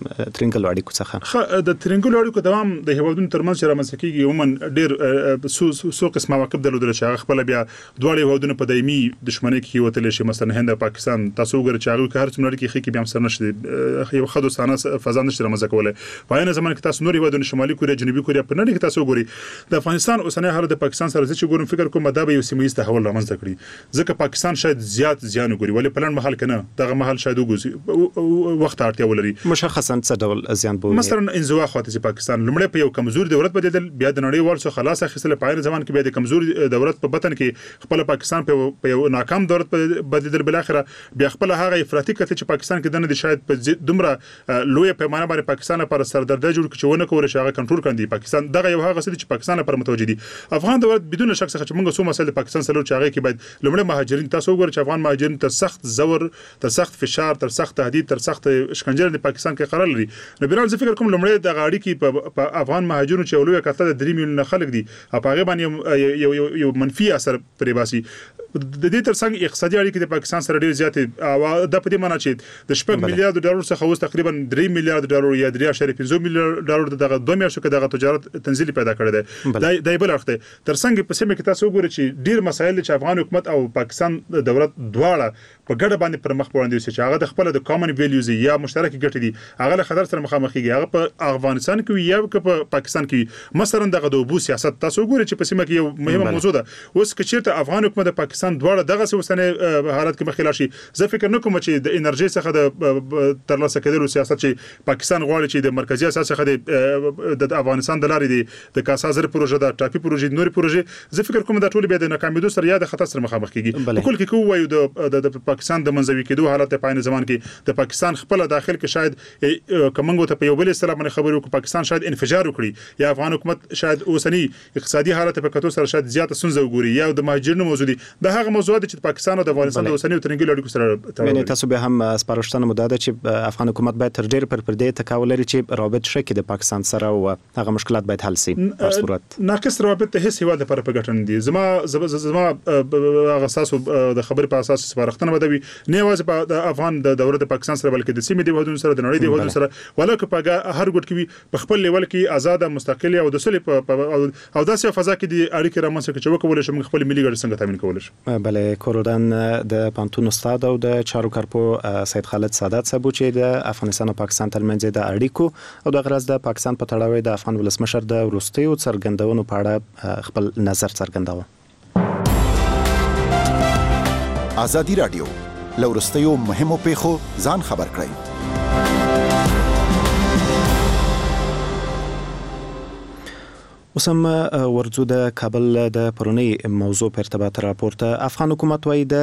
ترنګل اړیکو څخه د ترنګل اړیکو دوام د هیوادونو ترمنځ چې رامنځته کیږي عموما ډېر سو سو قسم عواقب درلودل چې هغه خپل بیا دواړه هیوادونو په دایمي دښمنۍ کې وتل شي مثلا هند او پاکستان تاسو وګورئ چې هغه هر څومره کې خې کې بیا هم سر نشي یو خدو سانه فضا نشي رامنځته کولای په عین زمان کې تاسو نور هیوادونو شمالي کوریا جنوبي کوریا په نړۍ کې تاسو وګورئ د افغانستان اوسنۍ حالت د پاکستان سره چې ګورم فکر کوم دا به یو سیمه ایست تحول رامنځته کړي ځکه پاکستان شاید زیات زیان وګوري ولې په لړ محل کنه دغه محل شاید وګوري وخت اړتیا ولري مشخصا څه ډول زیان بوي مثلا انزوا خاطر چې پاکستان لمړی په یو کمزور دولت بدل بیا د نړیوال څخه خلاص اخیستل په اړه ځوان کې بیا د کمزور دولت په بطن کې خپل پاکستان په یو ناکام دولت بدل بل اخره بیا خپل هغه افراطي کته چې پاکستان کې دنه د شاید په دومره لوی پیمانه باندې پاکستان پر سردرده جوړ کړي چې ونه کول شي هغه کنټرول کړي پاکستان دغه یو هغه څه چې پاکستان پر متوجي دي افغان دولت بدون شک څخه چې موږ سو مسله پاکستان سره چې هغه کې باید لمړی مهاجرین تاسو وګورئ چې افغان مهاجرین تر سخت زور تر سخت فشار تر سخت تهدید تر سخت شکنجه د پاکستان کې قرار لري نو بهرحال زه فکر کوم لمړی د غاړي کې په افغان مهاجرونو چې اولویه کته د درې میلیون خلک دي په هغه باندې یو یو منفي اثر پرې باسي د دې ترڅنګ اقتصادي اړیکې د پاکستان سره ډېر زیات او د په دې معنی چې د شپږ میلیارډ ډالر څخه اوس تقریبا درې میلیارډ ډالر یا درې اشاریه پنځه میلیارډ ډالر دغه دوه میاشتو کې دغه تجارت تنزیل پیدا کړی دی د بل وخت ترڅنګ په سیمه کې تاسو وګورئ چې ډېر مسایل چې افغان حکومت او پاکستان دولت دواړه په ګډه باندې پر مخ وړاندې شي چې هغه د خپل د کامن ویلیوز یا مشترک ګټې دي هغه له خطر سره مخامخ کیږي هغه په افغانستان کې یا په پاکستان کې مثلا دغه د اوبو سیاست تاسو وګورئ چې په سیمه کې یو مهمه موضوع ده اوس که چیرته افغان حکومت د پاکستان دواړه دغه اوسنۍ حالت کې مخې لاشي زه فکر نه کوم چې د انرژي څخه د ترلاسه کېدلو سیاست چې پاکستان غواړي چې د مرکزی اساس څخه د افغانستان د لارې د کاسا زر پروژه د ټاپي پروژه نوري پروژه زه فکر کوم دا ټول به د ناکامیدو سره یا د خطر سره مخامخ کیږي په کل کې کوو د پاکستان د منځوي کېدو حالت په عین زمان کې د پاکستان خپل داخل کې شاید کومنګو ته په یو بل سره باندې خبرو کو پاکستان شاید انفجار وکړي یا افغان حکومت شاید اوسنی اقتصادي حالت په کتو سره شاید زیاته سنځو وګوري یا د مهاجرینو موضوع دي د هغه موضوعات چې پاکستان او د افغانستان د اوسنی ترنګل اړیکو سره یعنی تاسو به هم سپارښتنه مدده چې افغان حکومت باید تر ډیر پر پردې تکاول لري چې رابط شکه د پاکستان سره او هغه مشکلات باید حل شي په صورت ناقص روابط ته هیڅ هیواد لپاره په ګټه نه دي زما زما هغه اساسو د خبرې په اساس سپارښتنه ودوي نه یوازې په د افغان د دولت پاکستان سره بلکې د سیمې د وحدت سره د نړۍ د وحدت سره ولکه په هر ګډ کې په خپل لیول کې آزاد مستقله او د سولې او داسې فضا کې د اړیکې رامنځته کول کول شي موږ خپل ملي ګټې څنګه تامین کول شي بلې کورودان د پانتون استاد او د چارو کارپو سید خالد سادات صاحب چې د افغانستان او پاکستان ترمنځ د اړیکو او د غرض د پاکستان په تړاو د افغان ولسمشر د وروستیو څرګندونو په اړه خپل نظر څرګنداوه. ازادي رادیو لورستیو مهمو پیښو ځان خبر کړئ. وسم ورځو د کابل د پرونی موضوع په ارتباط راپورته افغان حکومت وايي د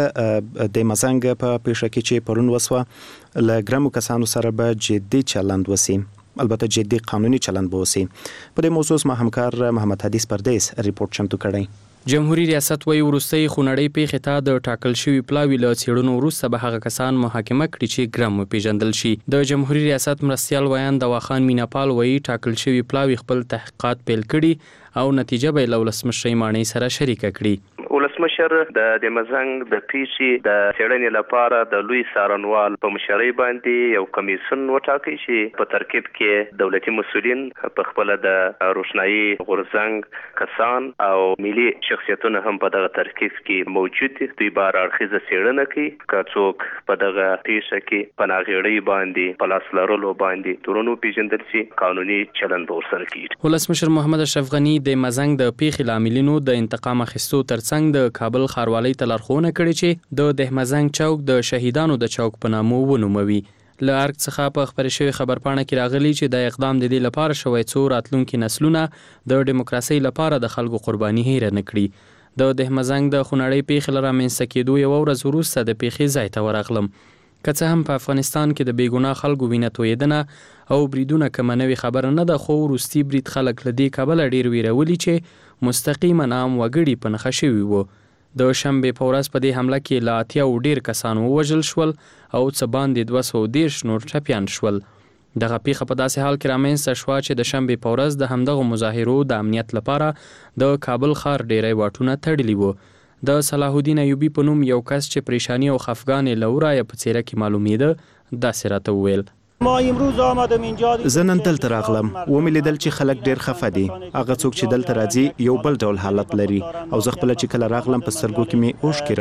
د مزنګ په پیښه کې چې پرون وسوه لګرامو کسانو سره به جدي چلند وسی البته جدي قانوني چلند به وسی په دې موضوع ما همکار محمد حدیث پردیس ریپورت چمتو کړی. جمهوریت ریاست وی ورستۍ خونړۍ پیښې ته د ټاکل شوی پلاوی له څېړنو وروسته به هغه کسان محاکمه کړي چې ګرام پیژندل شي. د جمهوریت ریاست مرستیال ویان د واخان میناپال وی ټاکل شوی پلاوی خپل تحقیقات پیل کړي او نتیجه به له ولسمشر مانی سره شریک کړي. ولسمشر د د مزنګ د پیښې د څېړنې لپاره د لوی سارنوال په مشرۍ باندې یو کمیسیون وټاکي چې په ترکیب کې دولتي مسؤلین په خپل د روشنايي غورځنګ کسان او ملي شخصیتونه هم په دغه ترکیب کې موجود دي. دوی بار اړخیزه څېړنه کوي که څوک په دغه پیښه کې په ناغېړۍ باندې په لاس لرلو باندې تورونو پیژندل شي قانوني چلند به ورسره کیږي. ولسمشر محمد اشرف غنی د مزنګ د پیښې لاملینو د انتقام اخیستو ترڅنګ د کابل ښاروالۍ ته لارښوونه کړې چې د دهمزنګ چوک د شهیدانو د چوک په نامه ونوموي. له ارګ څخه په خبرې شوی خبرپاڼه کې راغلی چې د اقدام د دې لپاره شوی څو راتلونکي نسلونه د دیموکراسي لپاره د خلکو قرباني هیر نه کړي. د دهمزنګ د خونړۍ پیښې لپاره منځته کېدو یو ورځ وروسته د پیښې ځای ته ورغلم. که څه هم په افغانستان کې د بیګناه خلکو وینه تویدنه او بریدونه کومه نوې خبره نه ده خو وروستي برید خلک له دې کبله ډېر ویرولي چې مستقیما عام وګړي په نښه شوي وو. د شنبې په ورځ په دې حمله کې له اتیاو ډېر کسان ووژل شول او څه باندې دوه سوه دېرش نور ټپیان شول. دغه پیښه په داسې حال کې رامنځته شوه چې د شنبې په ورځ د همدغو مظاهرو د امنیت لپاره د کابل ښار ډېری واټونه تړلي وو. د صلاح الدین ایوبي په نوم یو کس چې پریشانی او خفګان یې له ورایه په څېره کې معلومېده داسې راته وویل. ما امروز آمدم اینجا زه نن دلته راغلم و مې لیدل چې خلک ډېر خفه دي. هغه څوک چې دلته راځي یو بل ډول حالت لري او زه خپله چې کله راغلم په سترګو کې مې اوښکې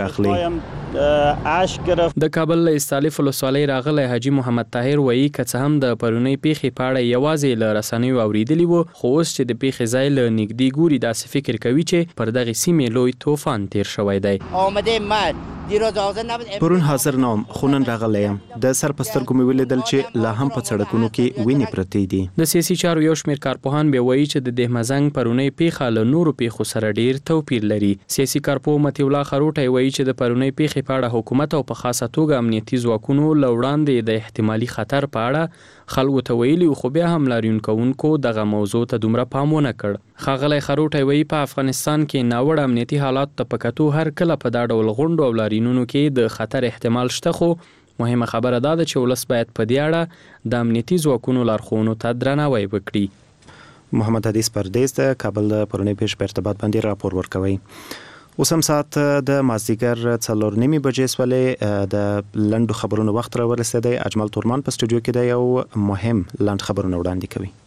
راغلې. د کابل له استالف ولسوالۍ راغلی حاجي محمد طاهر وایي که څه هم د پرونۍ پیښې په اړه یوازې له رسنیو اورېدلي وو خو اوس چې د پیښې ځای له نږدې ګوري داسې فکر کوي چې پر دغې سیمې لوی طوفان تیر شوی دی. آمدیم من پرون حاضر نوم خونن راغلی یم د سر پسترګو مې ولیدل چې لا هم په سړکونو کې وینې پرتې دي. د سیاسي چارو یو شمېر کارپوهان به وایي چې د دهمزنګ پرونی پیښه له نورو پیښو سره ډیر توپیر لري. سیاسي کارپوه متي الله خروټی وایي چې د پرونی پیښې په اړه حکومت او په خاصه توګه امنیتي ځواکونو له وړاندې د احتمالي خطر په اړه خلکو ته ویلي خو بیا هم لاریون کوونکو دغه موضوع ته دومره پام ونه کړ. ښاغلی خروټی وایي په افغانستان کې ناوړه امنیتي حالات ته په کتو هر کله په دا ډول غونډو او لاریونونو کې د خطر احتمال شته، خو مهمه خبره دا ده چې ولس باید په دې اړه د امنیتي ځواکونو لارښوونو ته درناوی وکړي. محمد حدیث پردیس د کابل د پرونی پیښې په ارتباط باندې راپور ورکوي. اوس هم ساعت د مازدیګر څلور نیمې بجې سولې د لنډو خبرونو وخت را ورسېدی. اجمل تورمان په سټوډیو کې د یو مهم لنډ خبرونه وړاندې کوي.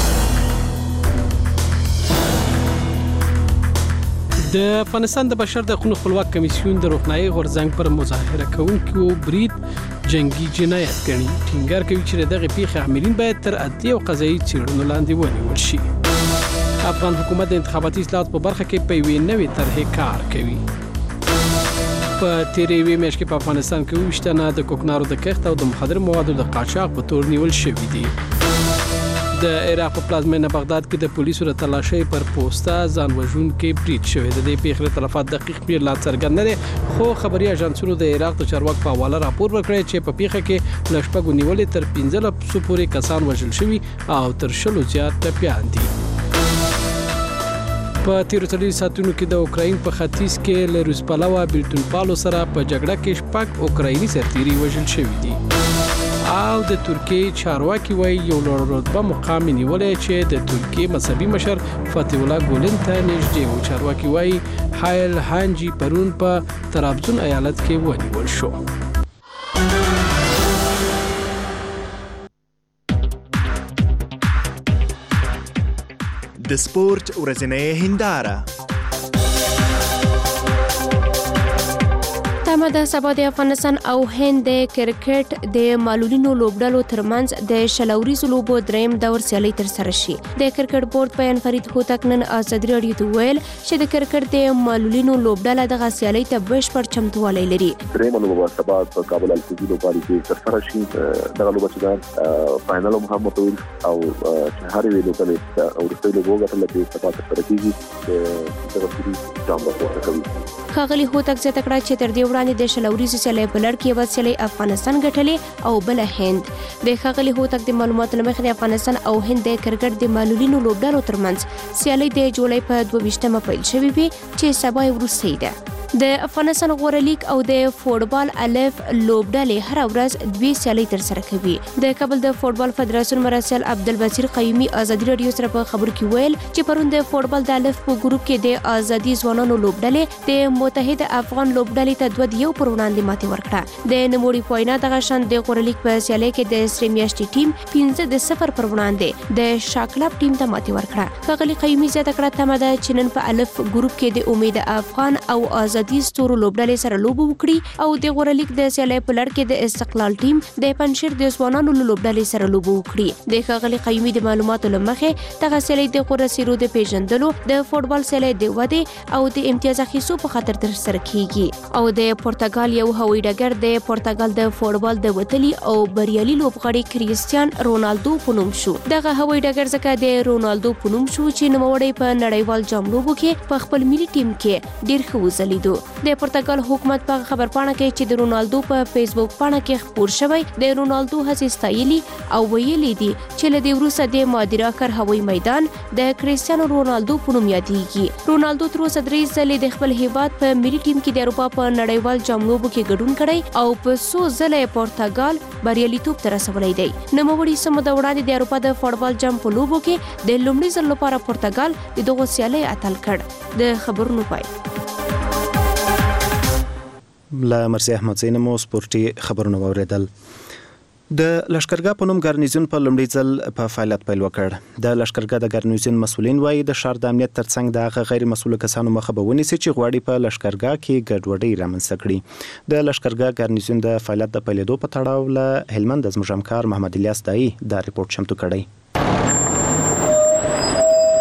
د افغانستان د بشر د حقوقو خپلواک کمیسیون د روښنايي غورځنګ پر مظاهره کوونکو برید جنگي جنایت ګڼي. ټینګار کوي چې دغه پیښې عاملین باید تر عدلي او قضایي څېړنو لاندې ونیول شي. افغان حکومت د انتخاباتي اصلاحاتو په برخه کې په یوې نوې طرحې کار کوي. په تیرې یوې میاشتې کې په افغانستان کې اووه ویشت تنه د کوکنارو د کښت او د مخدره موادو د قاچاق په تور نیول شوي دي. د عراق په پلازمینه بغداد کې د پولیسو د تلاشۍ پر پوسټه ځان وژونکي برید شوی. د دې پیښې تلفات دقیق شمېر لا څرګند نه دی، خو خبري اژانسونو د عراق د چارواکو په حواله راپور ورکړی چې په پیښه کې له شپږو نیولې تر پنځلسو پورې کسان وژل شوي او تر شلو زیات ټپیان دي. په تیرو څلوېښتو ساعتونو کې د اوکراین په ختیځ کې له روسپالوه بیلتونپالو سره په جګړه کې شپږ اوکرایني سرتیري وژل شوي دي. او د ترکیې چارواکي وایي یو لوړ رتبه مقام نیولی چې د ترکیې مذهبي مشر فتح الله ګولن ته نږدې و. چارواکي وایي حایل هانجي پرون په ترابزون ایالت کې ونیول شو. د سپورت ورځنۍ هنداره. تمه ده سبا د افغانستان او هند د کرکټ د معلولینو لوبډلو ترمنځ د شلوريزو لوبو دریم دور سیالي ترسره شي. د کرکټ بورډ پیان فرید هوتک نن ازادي راډیو ته ویل چې د کرکټ د معلولینو لوبډله دغه سیالي ته بشپړ چمتووالی لري. دریم لوبه سبا په کابل الفوزي لوبغالي کې ترسره شي. دغه لوبه چې فائنل هم متویل او هر ویلو کله او د لوبو غټل کې سبا ترسره کیږي. دغه سری جام ورکوي کوي. خاغلی هوتک زیاته کړه چې تر دې وړاندې د شلوريزو سیالۍ په لړ کې یو سیالۍ افغانستان ګټلې او بل هند. د خاغلی هوتک د معلوماتو لمخې د افغانستان او هند د کرکټ د معلولینو لوبډلو ترمنځ سیالۍ د جولای په دوه ویشتمه پیل شوې وي چې سبا یې وروستۍ ده. د افغانستان غوره لیګ او د فوټبال الف لوبډلې هر ورځ دوی سیالۍ ترسره کوي. د کابل د فوټبال فدراسیون مرسل عبدالبصیر قیومي ازادي راډیو سره په خبرو کې ویل چې پرون د فوټبال د الف په ګروپ کې د ازادي ځوانانو لوبډلې د متحده افغان لوبډلې ته دوه دیو پر وړاندې ماتې ورکړه. د نوموړي په وینا دغه شان د غوره لیګ په سیالۍ کې د سری میاشتې ټیم پنځه د صفر پر وړاندې د شاکلاب ټیم ته ماتې ورکړه. ښاغلي قیومي زیاته کړه تمه ده چې نن په الف ګروپ کې د امید افغان او ازادي ستورو لوبډلې سره لوبه وکړي او د غوره لیګ د سیالۍ په لړ کې د استقلال ټیم د پنځشیر د ځوانانو لوبډلې سره لوبه وکړي. د ښاغلي قیومي د معلوماتو لمخې دغه سیالۍ د غوره سیرو د پیژندلو د فوټبال سیالۍ د ودې او د امتیاز اخیستو په خاطر ترسره کیږي. او د پرتګال یو هوایي ډګر د پرتګال د فوټبال د وتلي او بریالي لوبغاړي کریستیان رونالدو په نوم شو. دغه هوایي ډګر ځکه د رونالدو په نوم شو چې نوموړی په نړیوال جام لوبو کې په خپل ملي ټیم کې ډیر ښه وځلیدو. د پرتګال حکومت په خبرپاڼه کې چې د رونالدو په فیسبوک پاڼه کې خبر شوی د رونالدو هڅې ستایلي او ویلي دي چې له دې وروسته د مادیرا کر هوایي میدان د کریستیانو رونالدو په نوم یادېږي. رونالدو تر اوسه درې ځلې د خپل هیواد په ملي ټیم کې د اروپا په نړیوال جام لوبو کې ګډون کړی او په څو ځله یې پرتګال بریالیتوب ته رسولی دی. نوموړي څه موده وړاندې د اروپا د فوټبال جام په لوبو کې د لومړي ځل لپاره پرتګال د دغو سیالۍ اتل کړ. د خبرونو پای. له مرسي احمد زین مو سپورتي خبرونه واوریدل. د لشکرګاه په نوم ګارنیزون په لومړي ځل په فعالیت پیل وکړ. د لشکرګاه د ګارنیزون مسولین وایي د ښار د امنیت ترڅنګ د هغه غیر مسؤل کسانو مخه به ونیسي چې غواړي په لشکرګاه کې ګډوډي رامنځته کړي. د لشکرګاه ګارنیزون د فعالیت د پیلېدو په تړاو له هلمند زموږ همکار محمد الیاس دایی دا ریپورت چمتو کړی.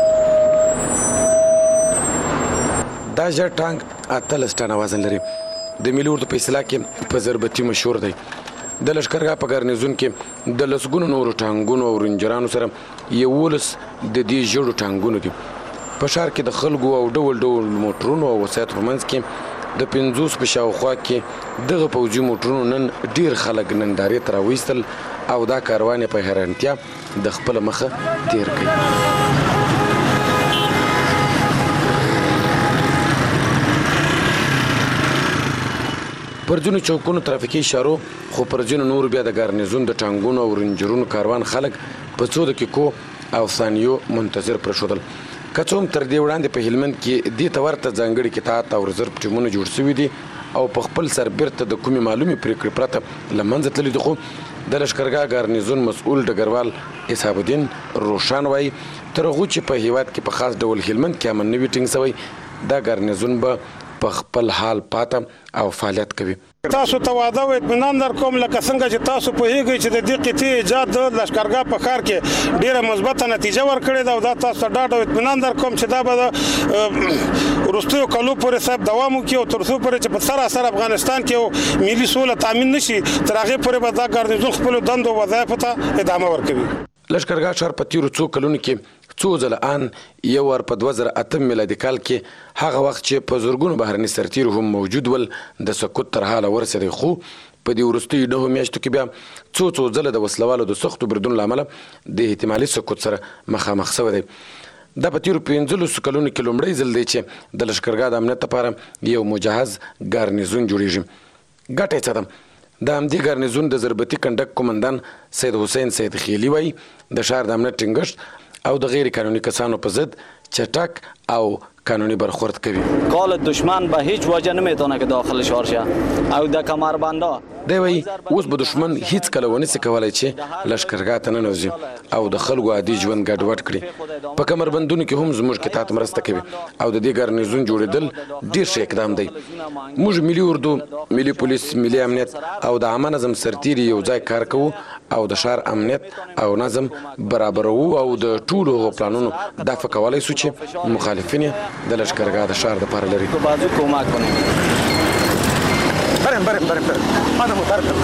دا ژر ټانک اتلس ټنه وزن لري. د ملي اردو په اصطلاح کې په ضربتي مشهور دی. د لشکرګاه په ګارنیزون کې د لسګونو نورو ټانګونو او رینجرانو سره یولس د دې ژړو ټانګونو دي. په ښار کې د خلکو او ډول ډول موټرونو او وسایطو په منځ کې د پنځوس په شاوخوا کې دغه پوځي موټرونو نن ډیر خلک نندارې ته راویستل او دا کاروان په حیرانتیا د خپل مخه تیر کړ. پر ځینو چوکونو ترافیکي اشارو خو پر ځینو نورو بیا د ګارنیزون د ټانګونو او رینجرونو کاروان خلک په څو دقیقو او ثانیو منتظر پرېښودل. که څه هم تر دې وړاندې په هلمند کې دې ته ورته ځانګړي قطاعت او رزرف ټیمونه جوړ شوي دي او په خپل سر بیرته د کومې معلومې پرېکړې پرته له منځه تللي دي، خو د لشکرګاه ګارنیزون مسؤل ډګروال اسحاق الدین روشان وایي تر هغو چې په هیواد کې په خاص ډول هلمند کې امن نه وي ټینګ شوی دا ګارنیزون به په خپل حال پاته او فعالیت کوي. تاسو ته واده او اطمینان در کوم لکه څنګه چې تاسو پوهیږئ چې د دې قطعې ایجاد د لشکرګاه په ښار کې ډیره مثبته نتیجه ورکړې ده او دا تاسو ته ډاډ او اطمینان در کوم چې دا به د وروستیو کلو پورې صاحب دوام وکړي او تر څو پورې چې په سراسر افغانستان کې ملي سوله تامین نشي تر هغې پورې به دا ګارنیزون خپلو دندو او وظایفو ته ادامه ورکوي. لشکرګاه ښار په تیرو څو کلونو کې څو ځله ان یو ور په دوه زره اتم میلادي کال کې هغه وخت چې په زرګونو بهرني سرتیر هم موجود ول د سقوط تر حاله ورسېدی، خو په دې وروستیو نهو میاشتو کې بیا څو څو ځله د وسلوالو د سختو بریدونو له امله د احتمالي سقوط سره مخامخ شوی دی. دا په تیرو پنځلسو کلونو کې لومړی ځل دی چې د لشکرګاه د امنیت لپاره یو مجهز ګارنیزون جوړیږي. ګټه یې څه ده؟ د همدې ګارنیزون د ضربتي کنډک قومندان سید حسین سید خیلي وایي د ښار د امنیت ټینګښت او د غیر قانوني کسانو په ضد چټک او قانونی برخورد کوي. کال دشمن به هیچ وجه نمیتونه که داخل شهر شه او د کمربندا دی وایي اوس به دشمن هیڅ کله ونسي کولی چې لشکرګاه ته ننوځي او د خلکو عادي ژوند ګډوډ کړي. په کمربندونو کې هم زموږ قطاعت مرسته کوي او د دې ګارنیزون جوړېدل ډیر ښه اقدام دی. موږ ملي اردو، ملي پولیس، ملي امنیت او د عامه نظم سرتیري یو ځای کار کوو او د ښار امنیت او نظم برابروو او د ټولو هغو پلانونو دفع کولی سو چې مخالفین یې د لشکرګاه د ښار دپاره لري. بازو کمک کنیم. بریم بریم بریم بریم ماده موتر کړم.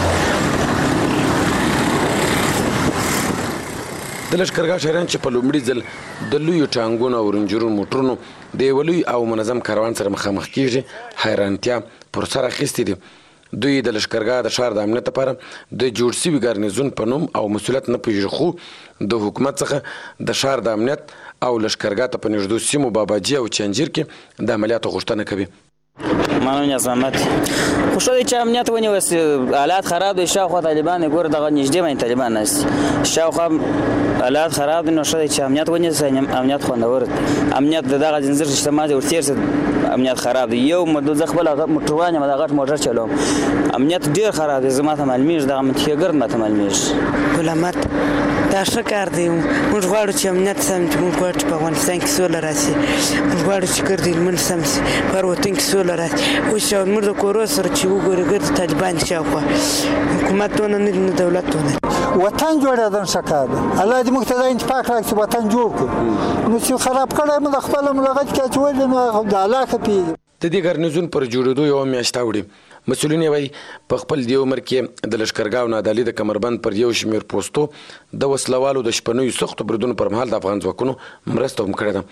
د لشکرګاه شهریان چې په لومړي ځل د لویو ټانګونو او رینجرونو موټرونو د یوه لوی او منظم کاروان سره مخامخ کیږي حیرانتیا پر سر اخیستې دي. دوی د لشکرګاه د ښار د امنیت لپاره د جوړ شوي ګارنیزون په نوم او مسؤلیت نه پوهېږي، خو د حکومت څخه د ښار د امنیت او لشکرګاه ته په نږدې سیمو باباجي او چنجیر کې د عملیاتو غوښتنه کوي. مانو نظامت خو شو چې امنیت ونیول حالات خراب دي، شاوخوا طالبان ګور دغه نږدې باندې طالبان نشته، شاوخوا حالات خراب دي نو شو چې امنیت ونیول امنیت خوندور امنیت دغه زنجیر اجتماعي ورتیر امنیت خراب دی. یو مدد خپل موټروان ما دغه موټر چلوم امنیت ډیر خراب دی، زما ته معلومیږي دغه منتخګرد ما ته معلومیږي. علامات دا ښه کار دی، موږ غواړو چې امنیت سم چې موږ غواړو چې په افغانستان کې سوله راشي، موږ غواړو چې ګرد هلمند سم شي، په وطن کې سوله راشي. اوس چې موږ د کورو سره چې وګورو ګرد طالبان شاوخوا حکومت ونه نه دولت ونه وطن جوړېدل ښه کار دی. الله دې موږ ته دا انتفاق راکړي چې وطن جوړ کړو. نو چې خراب کړی مو د خپله ملغت کې اچولي نو د الله ښه پوهېږي. د دې ګارنیزون پر جوړېدو یوه میاشت اوړي. مسؤلین یې وایي په خپل دې عمر کې د لشکرګاه او نادعلي د کمربند پر یو شمېر پوستو د وسلوالو د شپنیو سختو بریدونو پر مهال د افغان ځواکونو مرسته هم کړې ده.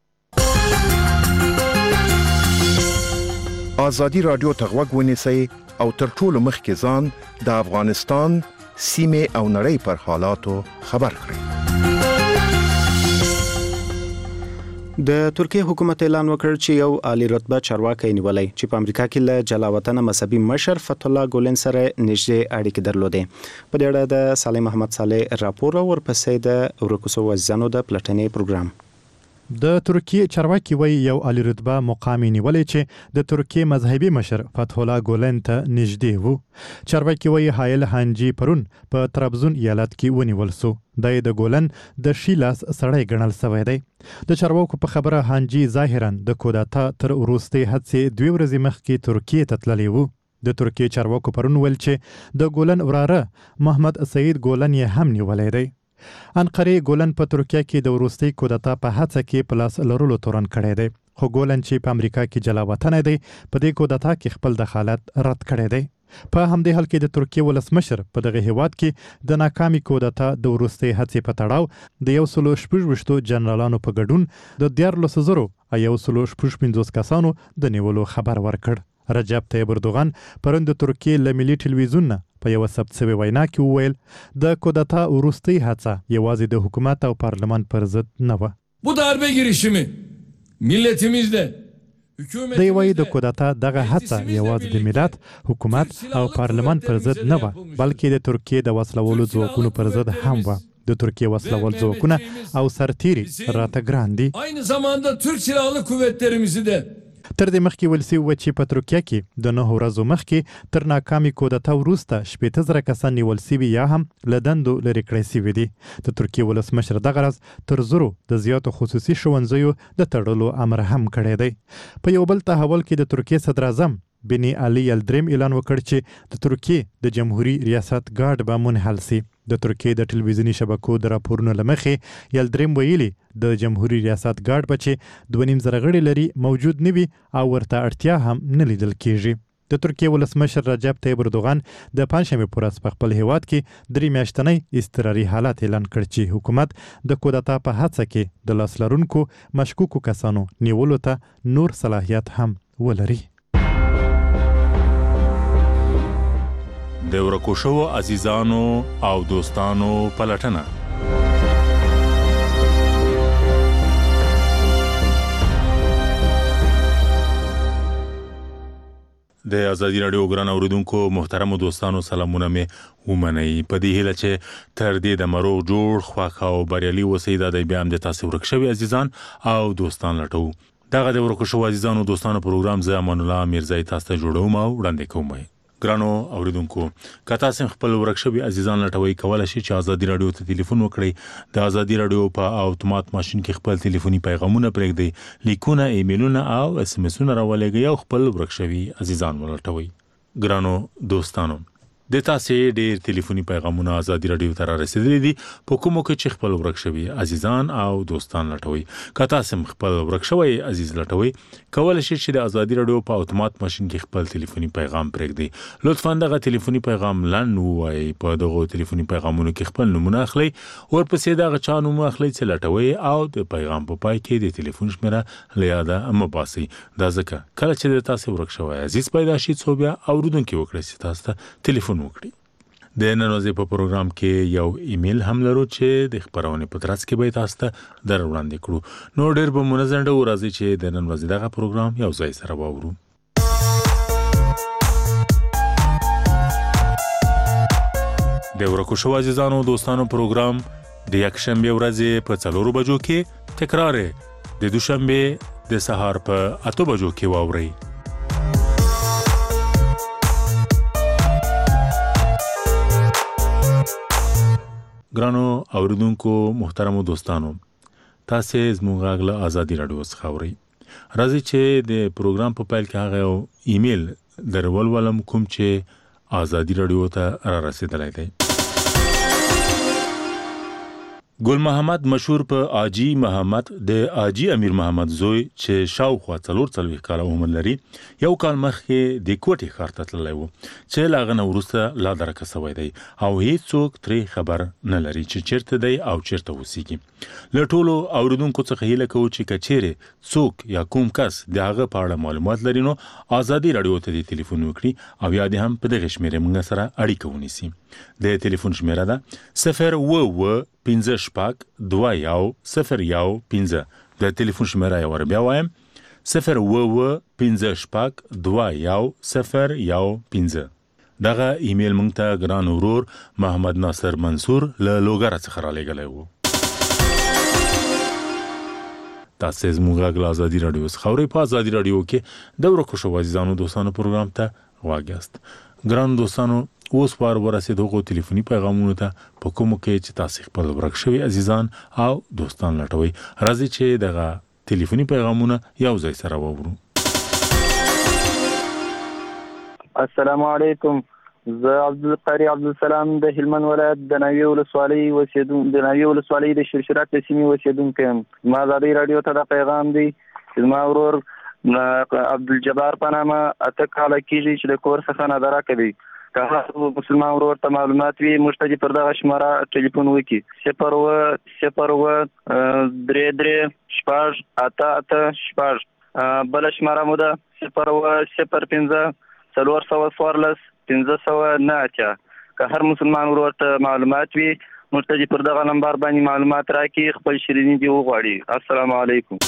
آزادي راډیو ته غوږ ونیسئ او تر ټولو مخکې ځان د افغانستان سیمې او نړۍ پر حالاتو خبر کړئ. د ترکیه حکومت اعلان وکړ چې یو عالی رتبه چارواکي نیولای چې په امریکا کې له جلاوطن مذهبي مشر فتح الله ګولن سره نږدې اړیکې درلودې. په دې اړه د صالح محمد صالح راپور او ورپسې د ورکوسو وزنو د پلټنې پروګرام. د ترکیه چارواکي وایي یو عالی رتبه مقام نیولې چې د ترکیه مذهبي مشر فتح الله ګولن ته نږدې وو. چارواکي وایي حایل هانجی پرون په ترابزون ایالت کې ونیول سو. د د ګولن د شیلاس سړی ګڼل شوی دی. د چارواکو په خبره هانجی ظاهرا د کودتا تر وروستۍ هڅې دوی ورځې مخکې ترکیه ته تللی وو. د ترکیه چارواکو پرون ویل چې د ګولن وراره محمد سعید ګولن یې هم نیولی دی. انقره ګولن په ترکیه کې د وروستۍ کودتا په هڅه کې پلاس لرلو تورن کړی دی. خو ګولن چې په امریکا کې جلا وطن دی په دې کودتا کې خپل دخالت رد کړی دی. په همدې حال کې د ترکیې ولسمشر په دغه هیواد کې د ناکامي کودتا د وروستۍ هڅې په تړاو د یو سلو شپږ ویشتو جنرالانو په ګډون د دیارلسو زرو یو سلو شپږ پنځوس کسانو د نیولو خبر ورکړ. رجب طیب اردوغان پرون د ترکیې له ملي ټلویزیون نه په یو ثبت شوی وینا کې وویل د کودتا وروستۍ هڅه یوازې د حکومت او پارلمان پر ضد نه و. Bu darbe girişimi milletimizde دی وایي د کودتا دغه هڅه یوازې د ملت، حکومت او پارلمان پر ضد نه وه، بلکې د ترکیې د وسلوالو ځواکونو پر ضد هم وه. د ترکیې وسلوال ځواکونه او سرتیري راته ګران دي. Aynı zamanda Türk Silahlı Kuvvetlerimizi de تر دې مخکې ویل سوي وه چې په ترکیه کې د نهو ورځو مخکې تر ناکامي کودتا وروسته شپېته زره کسان نیول سوي یا هم له دندو لرې کړی سوي دي. د ترکیې ولسمشر دغه ورځ تر زرو د زیاتو خصوصي ښوونځیو د تړلو امر هم کړی دی. په یو بل تحول کې د ترکیې صدر اعظم بني علي یلدریم اعلان وکړ چې د ترکیې د جمهوریت ریاست ګارد به منحل سي. د ترکیې د ټلویزیوني شبکو د راپورونو له مخې یلدریم ویلي د جمهوریت ریاست ګارد به چې دوه نیم زره غړي لري موجود نه وي او ورته اړتیا هم نه لیدل کیږي. د ترکیې ولسمشر رجب طیب اردوغان د پنځشنبې په ورځ په خپل هیواد کې درې میاشتنی اضطراري حالت اعلان کړ چې حکومت د کودتا په هڅه کې د لاس لرونکو مشکوکو کسانو نیولو ته نور صلاحیت هم ولري. د ورکو شوو عزیزانو او دوستانو پلټنه. د ازادي رادیو ګران اوریدونکو محترم دوستانو سلامونه مې ومنئ. په دې هیله چې تر دې د مرو جوړ خواخ او بریالي اوسئ. دا د بیا هم د تاسو ورک شوي عزیزان او دوستان لټو. دغه د ورکو شوو عزیزانو دوستانو پروګرام زه امان الله میرزای تاسو ته جوړوم او وړاندې کوم. ګرانو اوریدونکو که تاسو خپل ورک شوي عزیزان لټوي کولای شئ چې ازادي رادیو ته ټلیفون وکړئ. د ازادي رادیو په اتومات ماشين کې خپل ټلیفوني پیغامونه پرېږدئ، لیکونه، ایمیلونه او اس ام اسونه راولېږئ او خپل ورک شوي عزیزان ولټوي. ګرانو دوستانو د تاسو ډېر ټلیفوني پیغامونه ازادي رادیو ته رسیدلي دي په کومو کې چې خپل ورک شوي عزیزان او دوستان لټوي. که تاسو خپل ورک شوی عزیز لټوي کولای شئ چې د ازادي رادیو په اتومات ماشين کې خپل ټلیفوني پیغام پرېږدئ. لطفا دغه ټلیفوني پیغام لنډ ووایئ. په دغه ټلیفوني پیغامونو کې خپل نومونه اخلئ، ورپسې دغه چا نوم اخلئ چې لټوي او د پیغام په پای کې د ټلیفون شمیره له یاده مه باسئ. دا ځکه کله چې د تاسو ورک شوی عزیز پیدا شي څو بیا اوریدونکي وکړي چې تاسو ته ټلیفون وکړي. د نن ورځې په پروګرام کې یو ایمیل هم لرو چې د خبرونه په ترڅ کې به تاسو ته در وړاندې کړو. نو ډېر به منظم ډول راځي چې د نن ورځې دغه پروګرام یو ځای سره واورو. د ورکو شو عزیزانو دوستانو پروګرام د یک شنبه ورځې په څلورو بجو کې تکرار د دوشنبه د سهار په اته بجو کې واوري. ګرانو اوریدونکو محترمو دوستانو تاسو زموږ غږ له ازادي رادیو څخه اورئ. راځي چې د پروګرام په پیل کې هغه ایمیل درول ولم کوم چې ازادي رادیو ته را رسیدلی دی. ګل محمد مشهور په آجی محمد د آجی امیر محمد زوی چې شاوخوا څلور څلوېښت کاله عمر لري یو کال مخکې د کوټې ښار ته تللی و چې له هغه نه وروسته لا درکه سوی دی او هیڅوک ترې خبر نه لري چې چیرته دی او چیرته اوسیږي. له ټولو اوریدونکو څخه هیله کوو چې که چیرې څوک یا کوم کس د هغه په اړه معلومات لري نو ازادي رادیو ته د ټلیفون وکړي او یا د هم په دغه شمیرې موږ سره اړیکه ونیسي. د ټلیفون شمیره ده صفر اوه اوه پنځه شپږ دوه یو صفر یو پنځه. د ټلیفون شمیره یې ور بیا وایم صفر اوه اوه پنځه شپږ دوه یو صفر یو پنځه. دغه ایمیل موږ ته ګران ورور محمد ناصر منصور له لوګر څخه را لېږلی و. تاسو زموږ غږ له ازادي رادیو څخه اورئ. په ازادي رادیو کې د ورکو شوو عزیزانو دوستانو پروګرام ته غوږ یاست. ګران دوستانو اوس وار ورسېد هغو ټلیفوني پیغامونو ته په کومو کې چې تاسو خپل ورک شوي عزیزان او دوستان لټوئ. راځي چې دغه ټلیفوني پیغامونه یو ځای سره واورو. السلام علیکم. زه عبدالقاری عبدالسلام د هلمند ولایت د ناوې ولسوالۍ اوسېدونکی د ناوې ولسوالۍ د شرشرات د سیمې اوسېدونکی یم. زما ازادي راډیو ته دا پیغام دی زما ورور عبدالجبار په نامه اته کاله کېږي چې د کور څخه نادره کوي. که هر مسلمان ورور ته معلومات وي موږ ته پر دغه شماره ټلیفون وکړي صفر اووه صفر اووه درې درې شپږ اته اته شپږ. بله شماره مو ده صفر اووه صفر پنځه څلور سوه څوارلس پنځه سوه نه اتیا. که هر مسلمان ورور ته معلومات وي موږ ته پر دغه نمبر باندې معلومات راکړي، خپل شیریني دې وغواړي. السلام علیکم.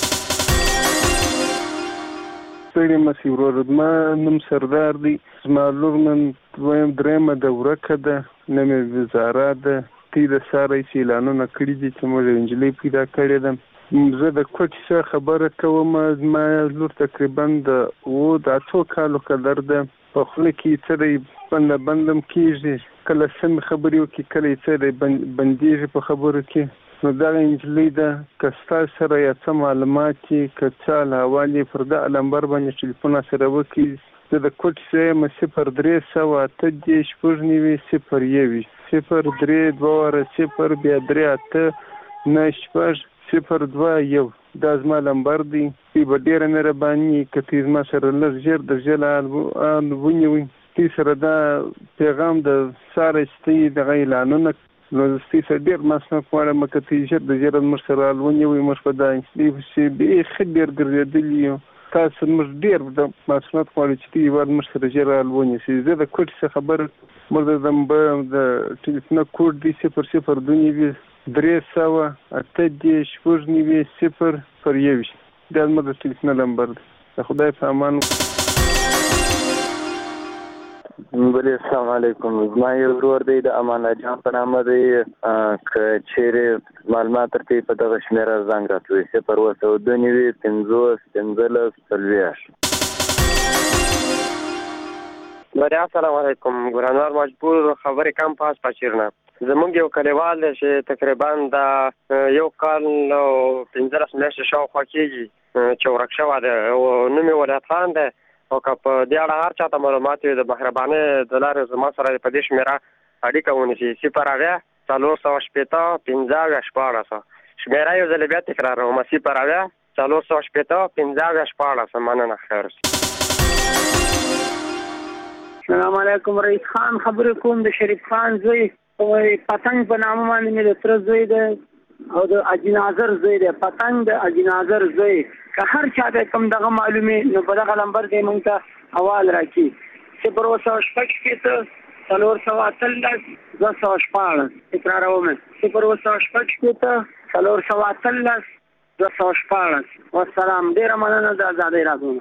ستړي مسي ورور، زما نوم سردار دی، زما لور نن دویم درېیمه دوره که ده، نه مې وزاره ده تی د ساره چې اعلانونه کړي دي چې موږ نجلۍ پیدا کړې ده. زه د کوټې څخه خبره کوم. زما لور تقریبا د اووه د اتو کالو قدر ده. په خوله کې څه دی بنده بندم کېږي، کله سمې خبرې وکړي کله یې څه دی بندېږي په خبرو کې. نو دغه نجلۍ ده، که ستاسو سره یا څه معلومات چې که څه الحوال یې پر دغه نمبر باندې ټلیفون سره وکړي. زه د کوټې څخه یم صفر درې سوه اته دېرش شپږ نوي صفر یوویشت صفر درې دوه واره صفر بیا درې اته نه شپږ صفر دوه یو. دا زما نمبر دی. دوی به ډېره مهرباني که تی زما سره لږ ژر د ژل ونیوئ. تی سره دا پیغام د ساره چې تی دغه اعلانونه نو تی سره ډېر مسنت غواړم که تی ژر د ژره زموږ سره ونیوئ. موږ په دا نجلۍ پسې بیخي ډېر ګرځېدلي یو. تاسو موږ ډېر د مسنت غواړو چې تی یوار زموږ سره ژر ونیسئ. زه د کوټې څخه خبره موږ د ټلیفون کوډ دی صفر صفر دوه نوي درې سوه اته دېرش شپږ نوي صفر صفر یوویشت. دا زما د ټلیفون نمبر دی. د خدای په امان. بله السلام علیکم. زما یو ورور دی د امان الله جان په نامه دی. که چیرې معلومات درکوي په دغه شمېره زنګ راتلوي صفر اووه سوه دوه نوي پنځوس پنځلس څلوېښت. بله السلام علیکم. ګرانوار مجبور خبرې کم پاس پچیرنه. زمونږ یو کلیوال دی چې تقریبا د یو کال او پنځلس میاشتې شاوخوا کېږي چې ورک شوی دی. نوم یې ولایت خان دی. او که په دې اړه هر چاته معلومات وي د مهربانۍ د لارې زما سره په دې شمېره اړیکه ونیسي صفر اویا څلور سوه شپېته پنځه اویا شپاړس. شمېره یو ځل بیا تکراروم صفر اویا څلور سوه شپېته پنځه اویا شپاړس. مننه. خیر اوسئ. السلام علیکم. رئیس خان خبرې کوم، د شریف خان زوی. پتنګ په نامه باندې مې د تره زوی دی او د اجنازر زوی دی. پتنګ د اجنازر زوی. که هر چا ته کوم دغه معلومې نو په دغه نمبر دی موږ ته حوال راکړي صفر اووه سوه شپږ شپېته څلور سوه اتلس دوه سوه شپاړس. تکراروم صفر اووه سوه شپږ شپېته څلور سوه اتلس دوه سوه شپاړس. والسلام. ډېره مننه د ازادۍ راډیو.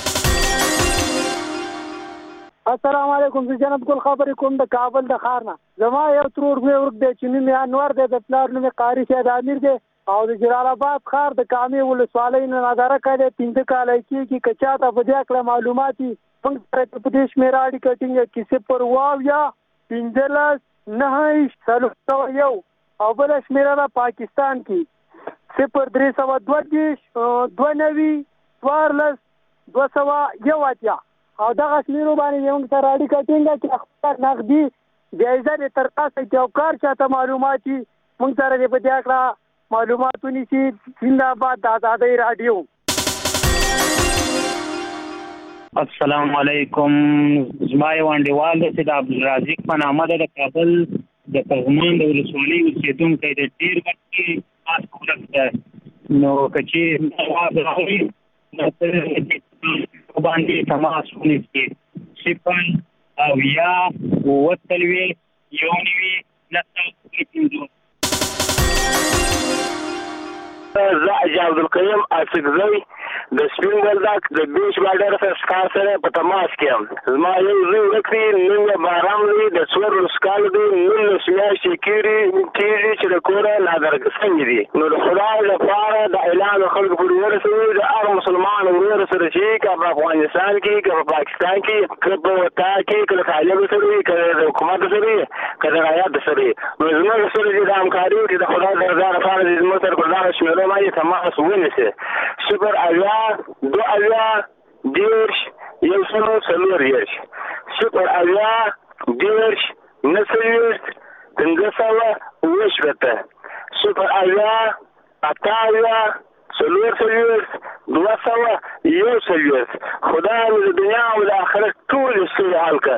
السلام علیکم. زه جنت ګل خبرې کوم د کابل د ښار نه. زما یو ترور مې ورک دی چې نوم یې انور دی، د پلار نوم یې قاري سید امیر دی او د جلال آباد ښار د کامې ولسوالۍ نه نادره کړی. پنځه کاله کېږي. که چا ته په دې کړه معلومات وي موږ سره په دې شمېره اړیکه ټینګه کړي صفر اووه اویا پنځلس نهه ویشت څلور سوه یو. او بله شمېره ده پاکستان کې صفر درې سوه دوه دېرش دوه نوي څوارلس دوه سوه یو اتیا. او دغه شمېرو باندې موږ سره اړیکه ټینګه کړي. خپله نغدي جایزه دې ترلاسه کړي او کار چاته معلومات وي موږ سره دې په دې کړه معلومات ونیسي. زنده‌باد د ازادۍ راډیو. السلام علیکم. زما یو انډیوال دی چې د عبدالرازق په نامه ده، د کابل د پغمان د ولسوالۍ اوسېدونکی دی. ډېر وخت کې پاس کولک دی. نو که چې آواز راغلی نو باندې تماس ونیسي صفر اویا اووه څلوېښت یو نوي نهه سوه پنځوس. زه حاجي عبدالقیوم اڅکزی د سپین بولدک د بیچ بارډر سره ښکار سره په تماس کې یم. زما یو زوی ورک دی، نوم یې بارام دی، د څوارلس کالو دی، نولس میاشتې کېږي چې د کوره نادره شوي دي. نو د خدای لپاره د اعلان خلکو پورې ورسوي د هر مسلمان ورور سره چې که په افغانستان کې که په پاکستان کې که په وطا کې که د طالب سره وي که د حکومت سره وي که د رعیت سره وي. نو زموږ سره چې د همکاري وکړي د خدای د رضا لپاره چې زموږ سره پر دغه شمېرو باندې تماس ونیسي صفر اویا دوه اویا دېرش یو سلو څلور دېرش صفر اویا دېرش نهه څلوېښت پنځه سوه اووه شپېته صفر اویا اته اویا څلور څلوېښت دوه سوه یو څلوېښت خدای مې د دنیا او د آخرت ټولې ستونزې حل کړه.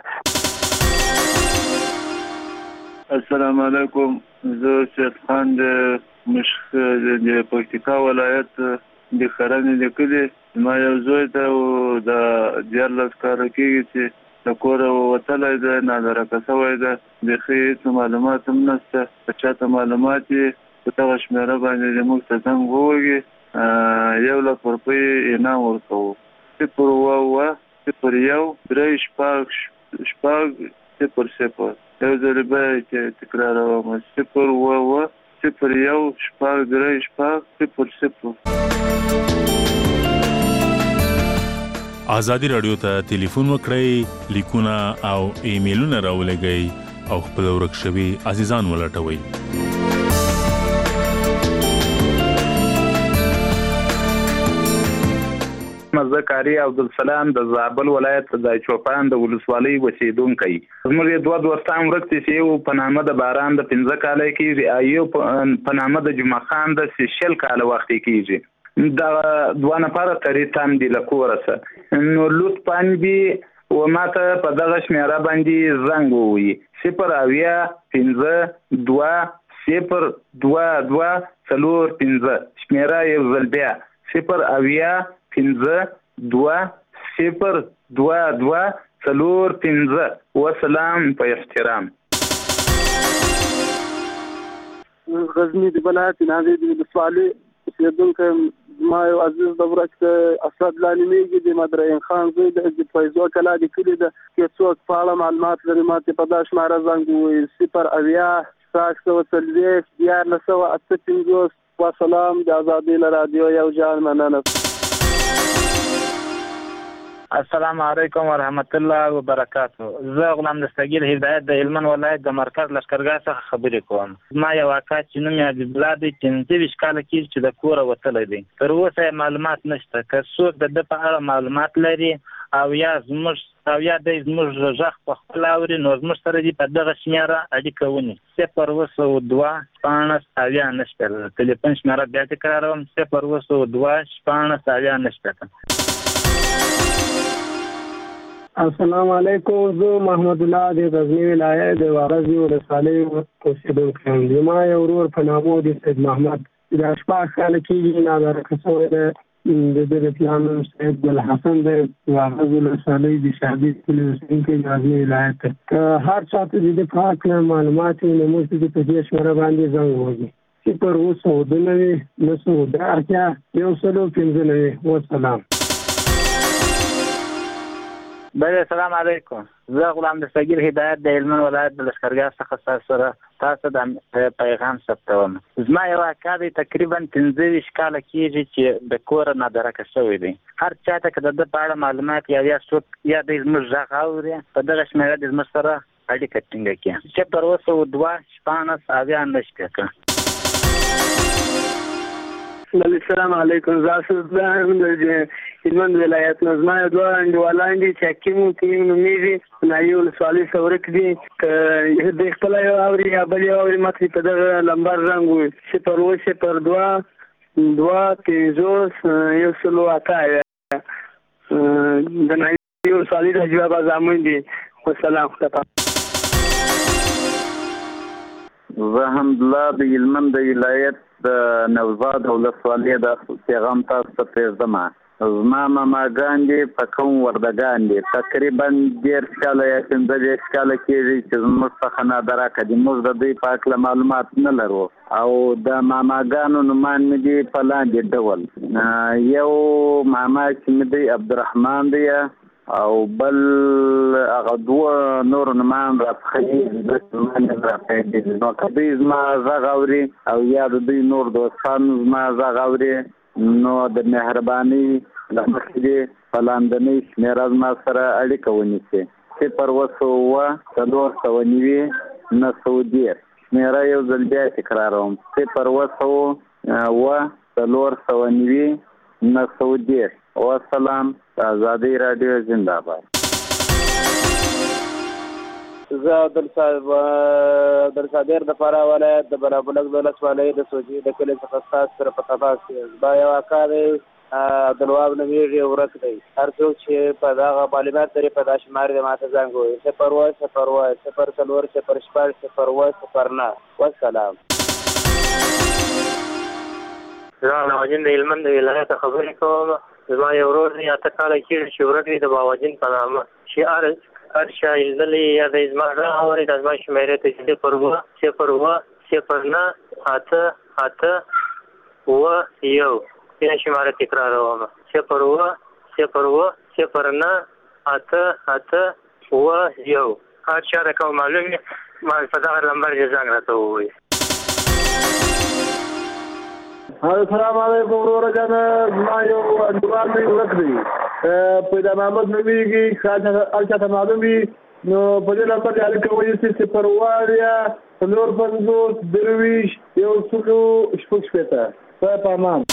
السلام علیکم. زه سید خان د مشخ د پکتیکا ولایت د خرنې د کلي ما یو زوی ته د دیارلس کاله کېږي چې د کوره وتلی دی، نادرکه شوی دی، بیخي هېڅ معلومات هم نشته. که چاته معلومات یې په دغه شمېره باندې زموږ ته زنګ ووهي یو لک روپۍ انعام ورکوو. صفر اووه اووه صفر یو درې شپږ شپږ صفر صفر یو ځلې بیا تکراروم صفر اووه اووه صفر یو شپږ درې شپږ صفر صفر. ازادي رادیو ته ټلیفون وکړئ، لیکونه او ایمیلونه راولېږئ او خپل ورک شوي عزیزان ولټوئ. زه قاری عبدالسلام د زابل ولایت د چوپان د ولسوالۍ اوسېدونکی. زموږ دوه دوستان ورک دي چې یو په نامه د باران د پنځه کاله کېږي، یو په نامه د جمعه خان د شل کاله وخت کېږي. دا دوه نفره ترې تم دي له کوره څه. نو لطفا دې و ماته په دغه شمېره باندې زنګ ووهي صفر اویا پنځه دوه صفر دوه دوه څلور پنځه. شمېره یو ځل بیا صفر اویا پنځه دوه صفر دوه دوه څلور پنځه. وسلام په احترام. غزني د ولایت نازې د ولسوالۍ اوسېدونکی ما یو عزیز د ورک اسد لانیمیږي د مدرعین خان زوی د فیضو کلا د کلي د کې څوک په اړه معلومات لري ماته په دا شماره زنګ ووهي صفر اویا شپږ سوه څلوېښت دیارلس سوه اته پنځوس. وسلام د ازادۍ له رادیو یو جان مننه. السلام علیکم ورحمت الله وبرکاتو. زه غلام دستګیر هدایت د هلمند ولایت د مرکز لښکرګاه څخه خبرې کوم. ما یو اکا چې نوم یې حبیب الله دی، پنځه ویشت کاله کېږي چې د کوره وتلی دی. تر اوسه یې معلومات نشته. که څوک د ده په اړه معلومات لري او یا زموږ او یا دی زموږ غږ په خپله اوري نو زموږ سره دې په دغه شمېره اړیکه ونیسي صفر اوه سوه دوه شپاړس اویا نه شپېته. تلیفون شمېره بیا تکراروم صفر اوه سوه دوه شپاړس اویا نه شپېته. السلام علیکم. زه محمد الله د غزني ولایت د وارزي ولسوالۍ اوسېدونکی یم. زما یو ورور په نامه د سید محمد د شپږ کاله کېږي، نادرکه شوی دی. د ده د پلار نوم سید ګلحسن دی، وارزي ولسوالۍ د شهادي کلي اوسېدونکی غزني ولایت دی. که هر چا ته د ده په هکله معلومات وي نو موږ ته په دې شمېره باندې زنګ ووهي صفر اوه سوه دوه نوي نهه سوه دوه اتیا یو سلو پنځه نوي. وسلام. بله السلام علیکم. زه غلام دستګیر هدایت د هلمند ولایت د لښکرګاه څخه تاسو سره تاسو د پیغام ثبتوم. زما یو اکا دی، تقریبا پنځه ویشت کاله کېږي چې د کوره نادرکه شوی دی. هر چا ته که د ده په اړه معلومات یا یا څوک یا دی زموږ غږ اوري په دغه شمېره د زموږ سره اړیکه ټینګه کړي صفر اوه سوه دوه شپاړس اویا نه شپېته. السلام علیکم. زه اسدالله د هلمند ولایت نه. زما یو دوه انډیوالان دي چې حکیم کریم نومېږي، نایي ولسوالۍ څخه ورک دي. که دوی خپله یو اوري یا بل یو اوري ماته په دغه لمبر زنګ ووهي صفر اوه صفر دوه دوه پنځوس یو سلو اته اویا. د نایي ولسوالۍ د حاجي بابا زامن دي. وسلام. زه حمدالله د هلمند د ولایت د نوزاد ولسوالۍ د پیغام تاسو ته پرېږدم. زما ماماګان دي په کوم وردګان دي، تقریبا دېرش کاله یا پنځه دېرش کاله کېږي چې زموږ څخه نادرکه دي. موږ د دوی په هکله معلومات نه لرو او د ماماګانو نومان مې دي په لاندې ډول. یو ماما چې مې دی عبدالرحمن دی او بل هغه دوه نور نومان راڅخه دي. نو که دوی زما غږ اوري او یا د دوی نور دوستان زما غږ اوري نو د مهربانۍ له مخې دې په لاندنۍ شمېره زما سره اړیکه ونیسي صفر اوه سوه اووه څلور سوه نوي نهه سوه دېرش. شمېره یو ځل بیا تکراروم صفر اوه سوه اووه څلور سوه نوي نهه سوه دېرش. وسلام. ازادي رادیو زنده باد. زه عبدالصابر د فراه ولایت د بلابلک د ولسوالۍ د سوجي د کلي څخه ستاسو سره په تماس کې دا یو اکا دی عبدالوهاب نومیږي ورک دی هر څوک چې په دغه معلومات لري په دا شمار دی ماته زنګ ووایي صفر اووه صفر اووه صفر څلور صفر شپږ صفر اووه صفر نهه والسلام. زه نواجین د هلمند د ولایته خبرې کوم. زما یو ورور دی اته کاله کېږي چې ورک دی د باواجین په نامه چې هر هر چا لیدلی یا د زما غږ اوري د زما شمېرې ته صفر اووه صفر اووه صفر نهه اته اته اووه یو بیا شماره تکراروم صفر اووه صفر اووه صفر نهه اته اته اووه یو هر چا د کوم معلوم وي ما په دغه نمبر کې زنګ راته ووایي. السلام علیکم وروره جانه زما یو انډیوال دی ورک دی پیدا محمد نومیږي هر چاته معلوم وي نو په دې نمبر کې اړیکه وایي صفر اووه اویا څلور پنځوس درویشت یو سلو شپږ شپېته په امان.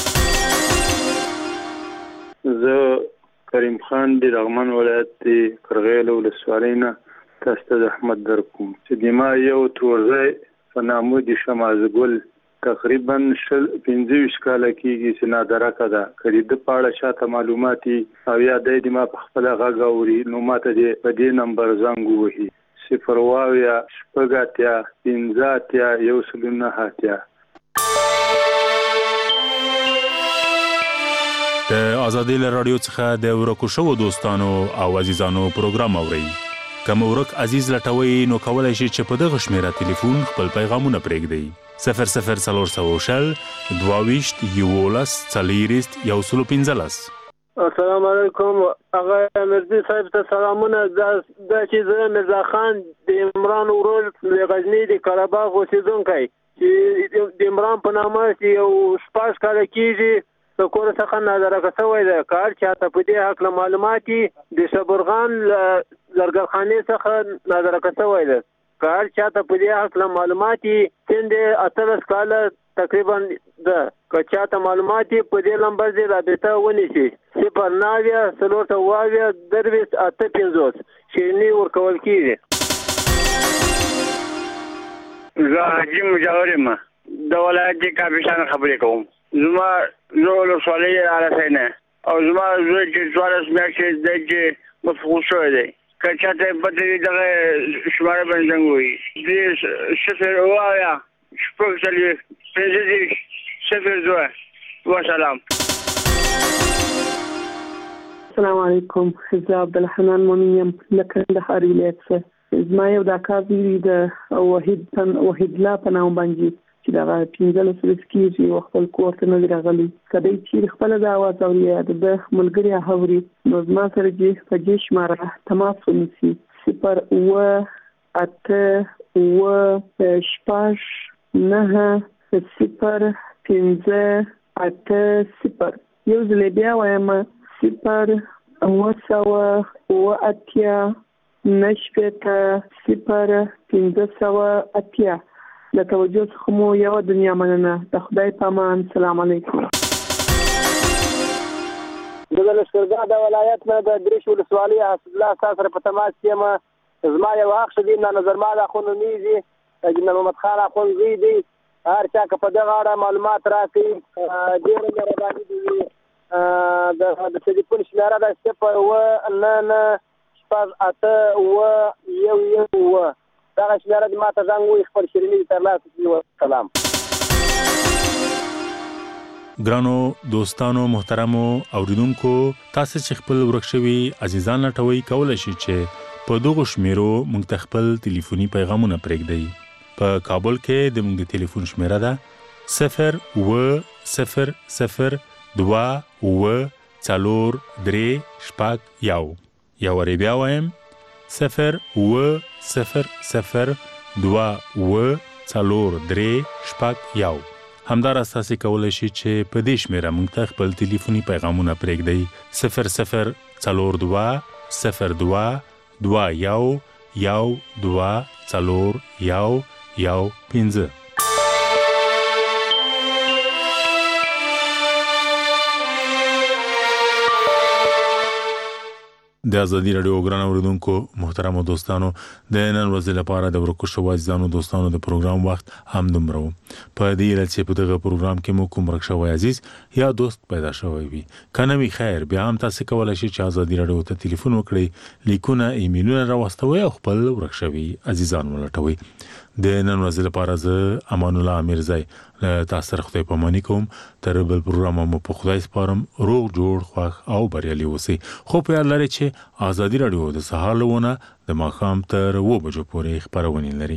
زه کریم خان د لغمان ولایت د کرغیل ولسوالۍ نه تاسو ته زحمت درکوم چې د ما یو تورزی په نامه د شمازګل تقریبا شل پنځه ویشت کاله کېږي چې نادرکه ده که د ده په اړه چاته معلومات او یا دی د ما په خپله غږ اوري نو ماته دې په دې نمبر زنګ ووهي صفر اووه اویا شپږ اتیا پنځه اتیا یو سلو نهه اتیا. د ازادي رادیو څخه د ورکو شوو دوستانو او عزیزانو پروګرام اورئ. که مو ورک عزیز لټوئ نو کولی شئ چې په دغه شمیره تلیفون خپل پیغامونه پرېږدئ صفر صفر څلور سوه شل دوه ویشت یولس څلېرویشت یو سلو پنځلس. السلام علیکم هغه مرزي صاحب ته سلامونه. دا چې زه مرزا خان د عمران ورور د غزني د قرهباغ اوسېدونکی چې د عمران په نامه چې یو شپږ کاله کېږي د کور څخه نادرکه شوی دی. که هر چاته په دې هکله معلومات د شبرغان لرګرخانې څخه نادرکه شوی دی. که هر چاته په دې هکله معلومات سند اتلس کاله تقریبا ده. که چاته معلومات په دې نمبر دې رابطه ونیسي صفر نهه اویا څلور سوه اووه اویا درویشت اته پنځوس شیریني ورکول کېږي. زه حاجي مجاور یم د ولایت د کاپیسان خبرې کوم. زما زه ولسوالۍ رارسی نه او زما زوی چې څوارلس میاشتې دی چې مفقود شوی دی. که چاته یې پته وي دغه شماره باندې زنګ ووهي صفر اووه اویا شپږ څلوېښت پنځه دېرش صفر دوه. وسلام. السلام علیکم. زه عبدالحنان مؤمن یم له کندهار ولایت څخه. زما یو د اکا زوی د وحید وحیدالله په نامه باندې چې دغه پنځلس ورځې کېږي او خپل کور ته نه دی راغلی. که دی چیرې خپله د اواز اوري یا د ده ملګري اوري نو زما سره دې په دې شماره تماس ونیسي صفر اووه اته اووه شپږ نهه صفر پنځه اته صفر. یو ځل بیا وایم صفر اووه سوه اووه اتیا نهه شپېته صفر پنځه سوه اتیا. له توجه څخه مو یوه دنیا مننه. د خدای په امان. سلام علیکم. زه د لښکرګاه د ولایت نه د دریش ولسوالۍ اسدالله ستا سره په تماس کې یم. زما یو اخ شدید نه نظرمال اخون نومیږي جنرال محمد خان اخون زوی دی. هر چا که په دغه اړه معلومات راکړي ډېره مهرباني دې وي. د ټلیفون شمېره ده صفر اووه نهه نهه شپږ اته اووه یو یو اووه. دغه شمېره دې ماته زنګ ووهي خپل شیریني دې ترلاسه کړي. وسلام. ګرانو دوستانو محترمو اوریدونکو تاسو چې خپل ورک شوي عزیزان لټوي کولی شئ چې په دغو شمیرو موږ ته خپل ټلیفوني پیغامونه پرېږدئ. په کابل کې د موږ د ټلیفون شمیره ده صفر اووه صفر صفر دوه اووه څلور درې شپږ یو. یو وارې بیا وایم صفر اووه صفر صفر دوه اووه څلور درې شپږ یو. همداراز تاسو کولی شئ چې په دې شمیره موږ ته خپل ټلیفوني پیغامونه پرېږدئ صفر صفر څلور دوه صفر دوه دوه یو یو دوه څلور یو یو پنځه. د ازادي رادیو ګران اوریدونکو محترم دوستانو د نن ورځې لپاره د ورکو شو ځانو دوستانو د پروګرام وخت هم دومره په دې لړ چې په دغه پروګرام کې مو کوم رښتو عزیز یا دوست پیدا شوی وي کنه وی خیر بیا هم تاسو کولای شئ چې ازادي رادیو ته ټلیفون وکړئ لیکونه ایمیلونه راوستوي او خپل ورکشوي عزیزان ولټوي د نن ورځې لپاره زه امان الله امیرزای تاسو سره خدای پاماني کوم تر بل پروګرام مو په خدای سپارم روغ جوړ خوښ او بریالي اوسئ خو په یاد لرئ چې ازادي رادیو د سهار لونه د ماښام تر اوه بجو پورې خبرونه لري.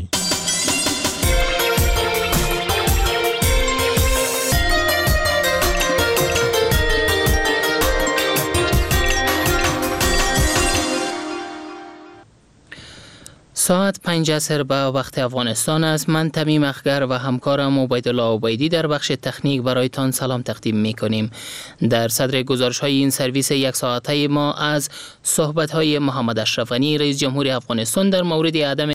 ساعت پنج عصر به وقت افغانستان است. من تمیم اخگر و همکارم عبیدالله عبیدی در بخش تکنیک برایتان سلام تقدیم می کنیم. در صدر گزارش های این سرویس یک ساعته ما از صحبت های محمد اشرف غنی رئیس جمهور افغانستان در مورد عدم